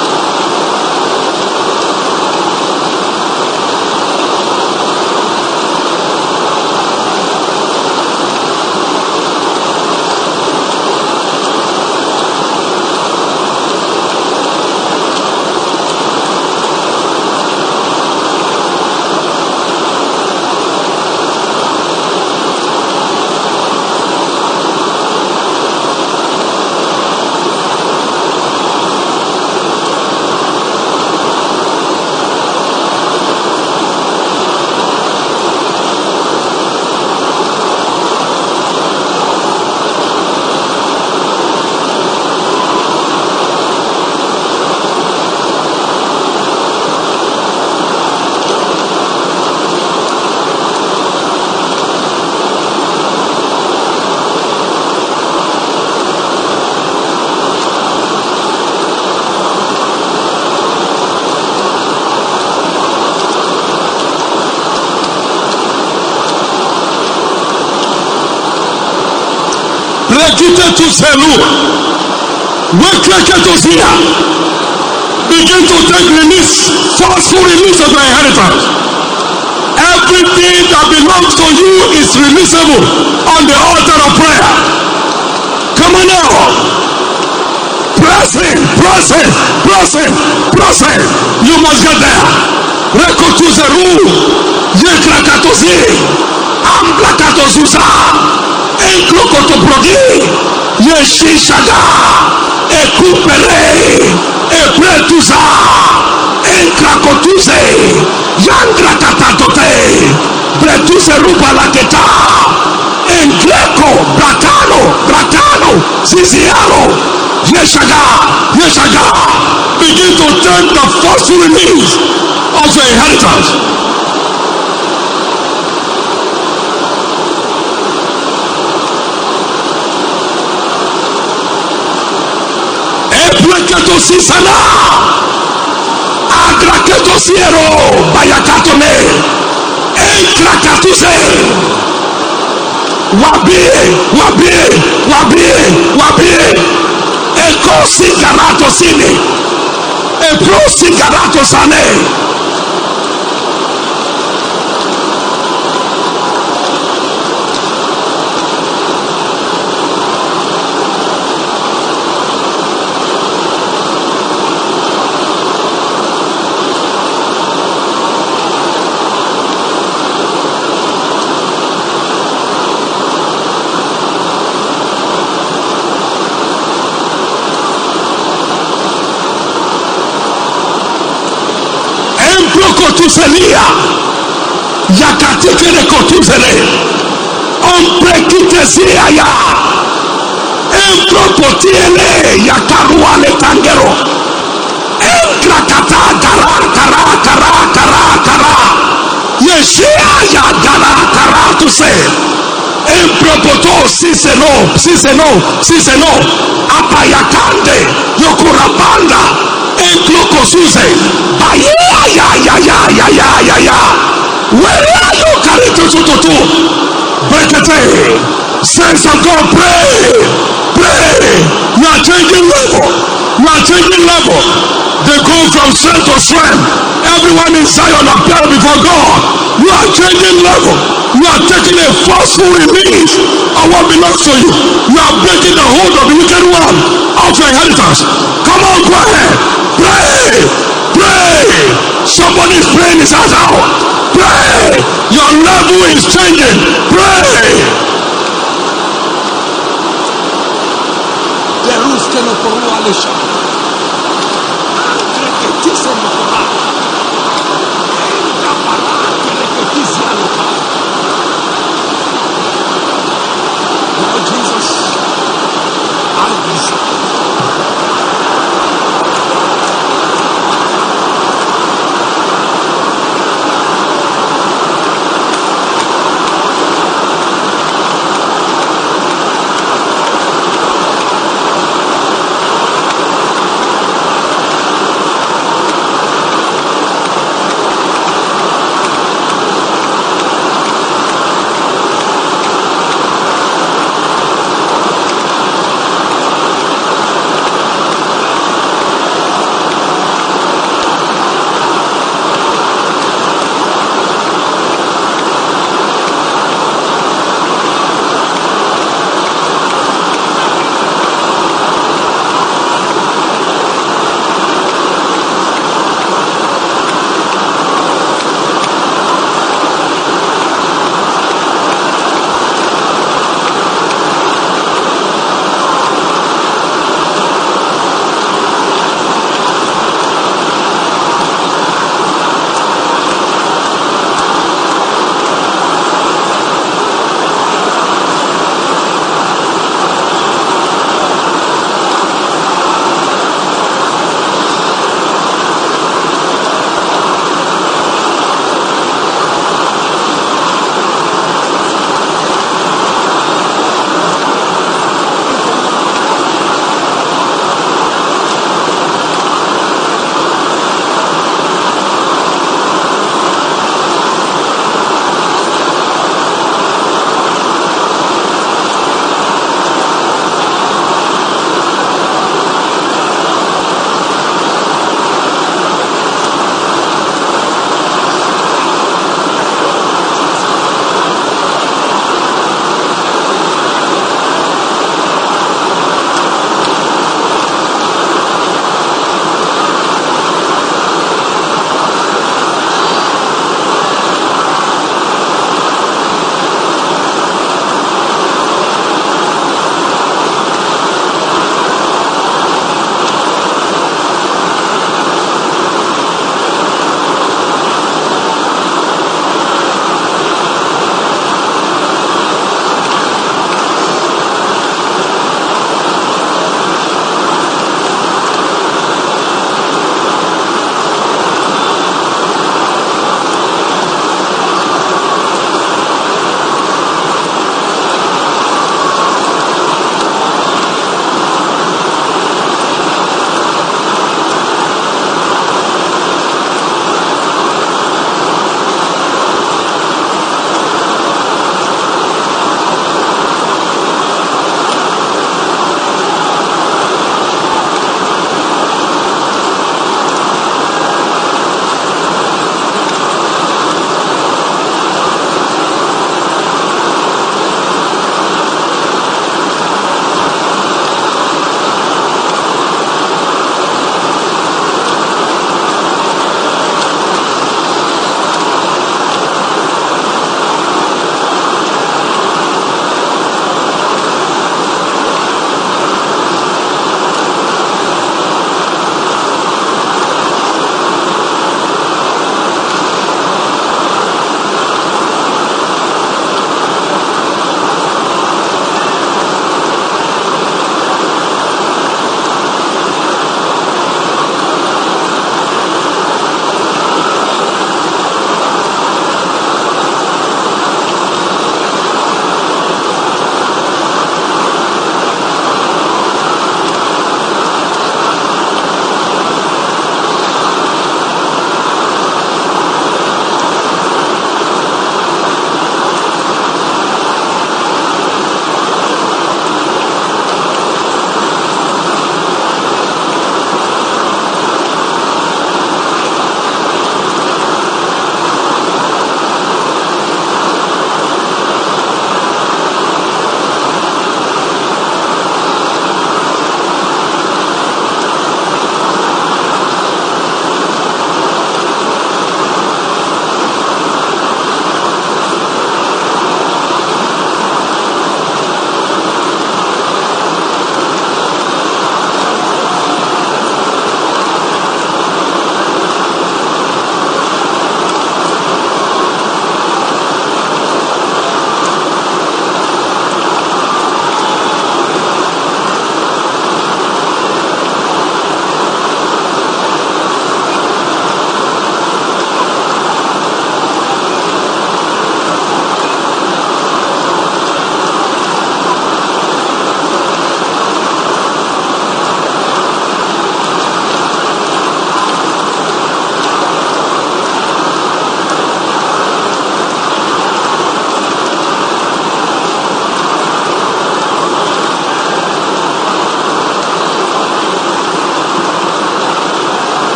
Rekite to Selu. Wekreke to Zia. Begin to take release. Forceful release of your inheritance. Everything that belongs to you is releasable on the altar of prayer. Come on now. Press in, press in, press in, press in. You must get there. Reko to Zeru. Yekraka to Zi. Amblaka to Zuza. Enkloko to Brodi, Yeshishaga, Ekupere, Epretuza, Enkrakotuze, Yangrakatatote, Bretuze Rubalaketa, Enkleko, Bratano, Bratano, Ziziaro, Yeshaga, Yeshaga. Begin to take the first release of your inheritance. Agraketo Sisana, Agraketo Siero, Bayakatone, Enkrakatuse, Wabie, Wabie, Wabie, Wabie, Eko Sigarato Sine, Epro Sigarato Sane. Kotuselia, Yakatike de Kotuzele, Omprekitesia ya, Empropotiele, Yakaruale Tangero, Enkrakata, Kara, Kara, Kara, Kara, Kara, Yeshia ya Kara, Kara, to say, Empropoto, Siseno, Siseno, Siseno, Apayakande, Yokurabanda, Enkloko Suze, Aya, ya, ya, ya, ya, ya, ya, ya. Where are you, Karito Tututu? Bekete, sense of God, pray, pray. You are changing level, you are changing level. They go from strength to strength. Everyone in Zion appear before God. You are changing level. You are taking a forceful release of what belongs to you. You are breaking the hold of the wicked one of your inheritance. Come on, go ahead. Pray, pray. Somebody is praying his heart out. Pray. Your level is changing. Pray. The roof cannot for Walisha. Lord Jesus, I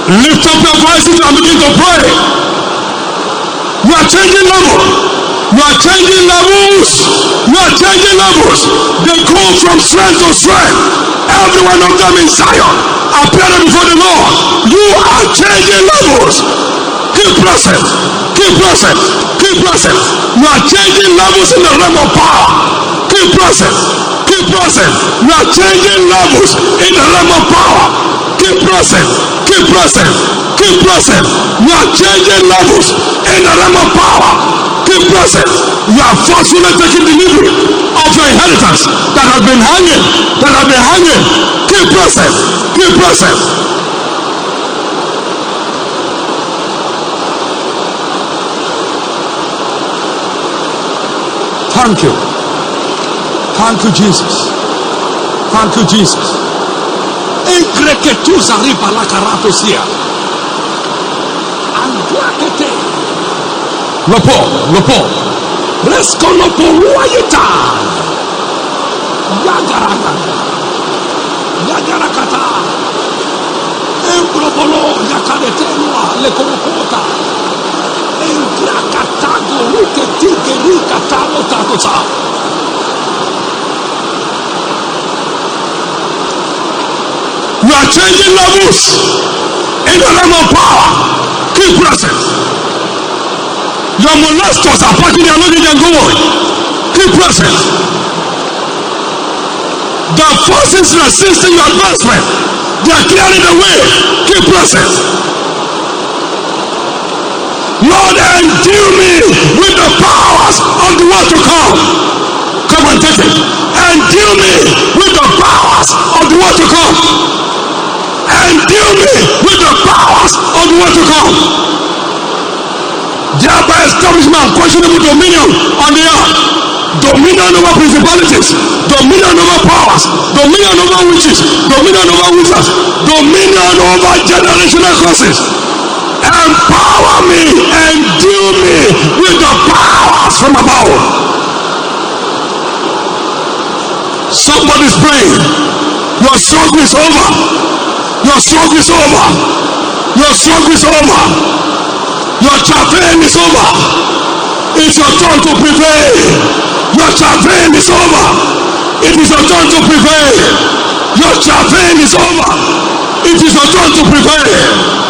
Lift up your voices and begin to pray. You are changing level. You are changing levels. You are changing levels. They go from strength to strength. Every one of them in Zion appearing before the Lord. You are changing levels. Keep pressing. Keep pressing. Keep pressing. You are changing levels in the realm of power. Keep pressing. Keep pressing. You are changing levels in the realm of power. Keep pressing. Keep pressing. Keep pressing. You are changing levels in the realm of power. Keep pressing. You are forcefully taking delivery of your inheritance that has been hanging. That has been hanging. Keep pressing. Keep pressing. Thank you. Thank you, Jesus. Thank you, Jesus. Ekreketuza riba la karato sia. Anduakete. Lopo, lopo. Resko lopo ruayeta. Yagaraka. Yagarakata. Emprobolo yakadetenua lekorokota. Engrakatago ruketige rikatalo tatosa. You are changing levels in the realm of power. Keep present. Your molesters are packing their luggage and going. Keep present. The forces resisting your advancement, they are clearing the way. Keep present. Lord, endue me with the powers of the world to come. Come and take it. Endue me with the powers of the world to come. Endue me with the powers of the world to come. Thereby establish my unquestionable dominion on the earth. Dominion over principalities, dominion over powers, dominion over witches, dominion over wizards, dominion over generational curses. Empower me, endue me with the powers from above. Somebody's praying. Your struggle is over. Your struggle is over. Your struggle is over. Your travail is over. It's your turn to prevail. Your travail is over. It is your turn to prevail. Your travail is over. It is your turn to prevail.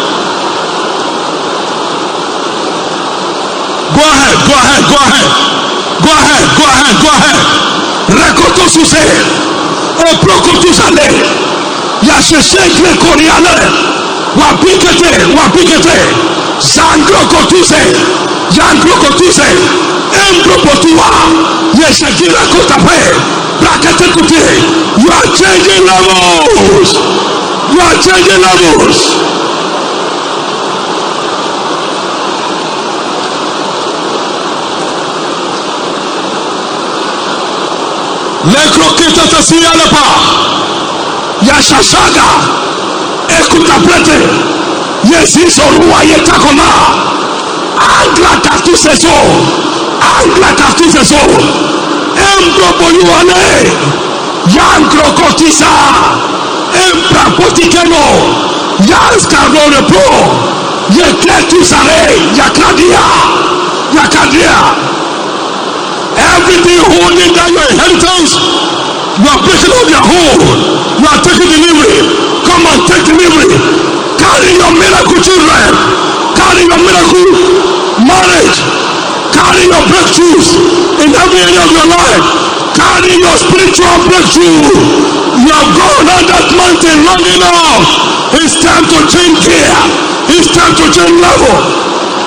Go ahead, go ahead, go ahead. Go ahead, go ahead, go ahead. Rekoto suse. Oprokoto sale. Yasheshekle koriane. Wapikete, wapikete. Zangrokotuse. Zangrokotuse. Embropotua. Yeshekira kotape. Brakete kute. You are changing levels. You are changing levels. Lekroketa tasia lepa. Yashashaga. Ekutaprete. Yesiso ruwa yetakona. Angla tatuse so. Angla tatuse so. Embropo yuane. Yankrokotisa. Emprapotikeno. Yanskaro repro. Yekletusare. Yakadia. Yakadia. Everything holding down your inheritance, you are breaking up your hold. You are taking delivery. Come and take delivery. Carry your miracle children. Carry your miracle marriage. Carry your breakthroughs in every area of your life. Carry your spiritual breakthrough. You have gone on that mountain long enough. It's time to change gear. It's time to change level.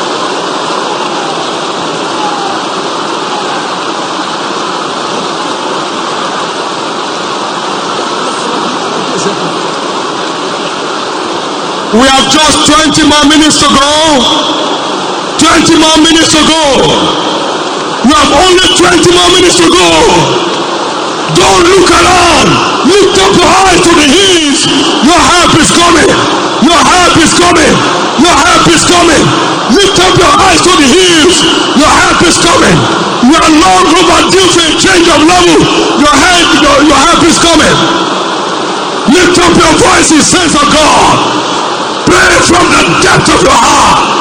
We have just twenty more minutes to go. twenty more minutes to go. We have only twenty more minutes to go. Don't look around. Lift up your eyes to the hills. Your help is coming. Your help is coming. Your help is coming. Lift up your eyes to the hills. Your help is coming. You are long overdue for a change of level. Your help, your, your help is coming. Lift up your voices, saints of God. Pray from the depth of your heart.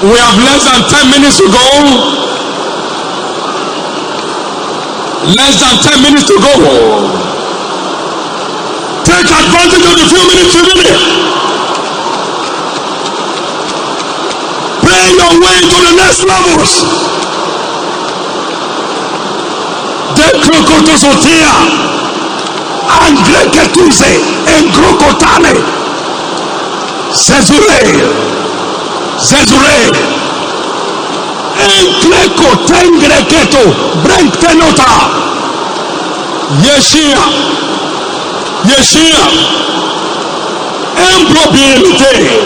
We have less than ten minutes to go. Less than ten minutes to go. Take advantage of the few minutes remaining. Pray your way to the next levels. De krokotosotia, angreketuse, enkrokotane, zezure, zezure, enkrekotengreketo, brenktenota, Yeshia, Yeshia, improbabilité,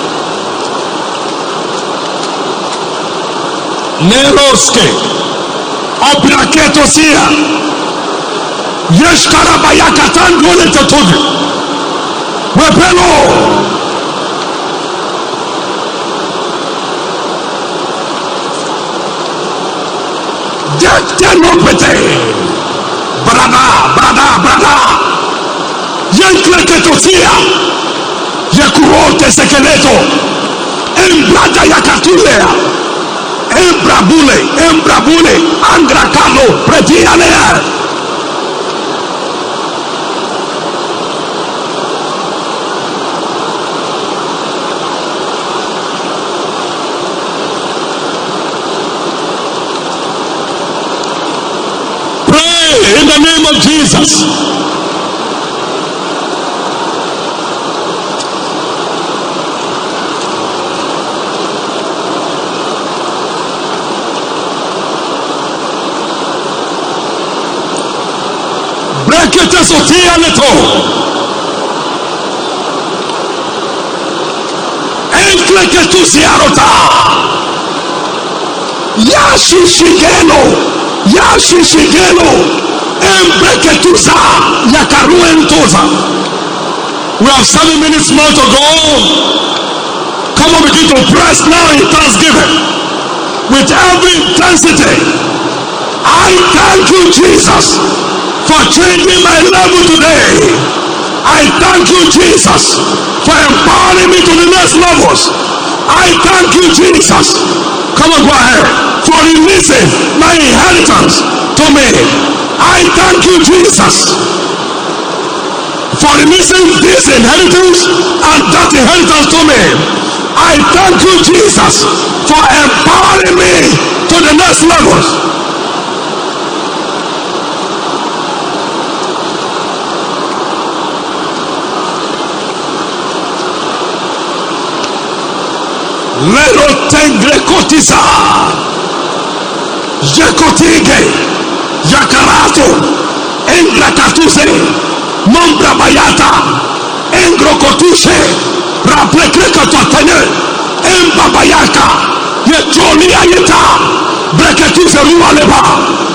neroske, obraketosia, yeshkarabayakatan goletetovi, wepelo, dektenopete, brada, brada, brada, yenkleketosia, yekurote sekeleto, embrada yakatulea, embrabule, embrabule, angrakalo, pretianea. Pray in the name of Jesus. Brekete sotia leto. Enkleketu siarota. Yashishigeno. Yashishigeno. Embreketuza. Yakaruentoza. We have seven minutes more to go. Come on, begin to press now in thanksgiving. With every intensity. I thank you, Jesus, for changing my level today. I thank you, Jesus, for empowering me to the next levels. I thank you, Jesus. Come on, go ahead. For releasing my inheritance to me. I thank you, Jesus, for releasing this inheritance and that inheritance to me. I thank you, Jesus, for empowering me to the next levels. Lero tengre kotiza, jekotige, yakarato, engrakatuse, nombra bayata, engrokotushe, raplekrekatatene, embabayaka, yetrolia yeta, breketuse rualeba,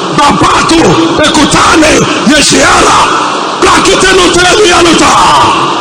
babato, ekutane, yeshiala, brakitenote rialuta.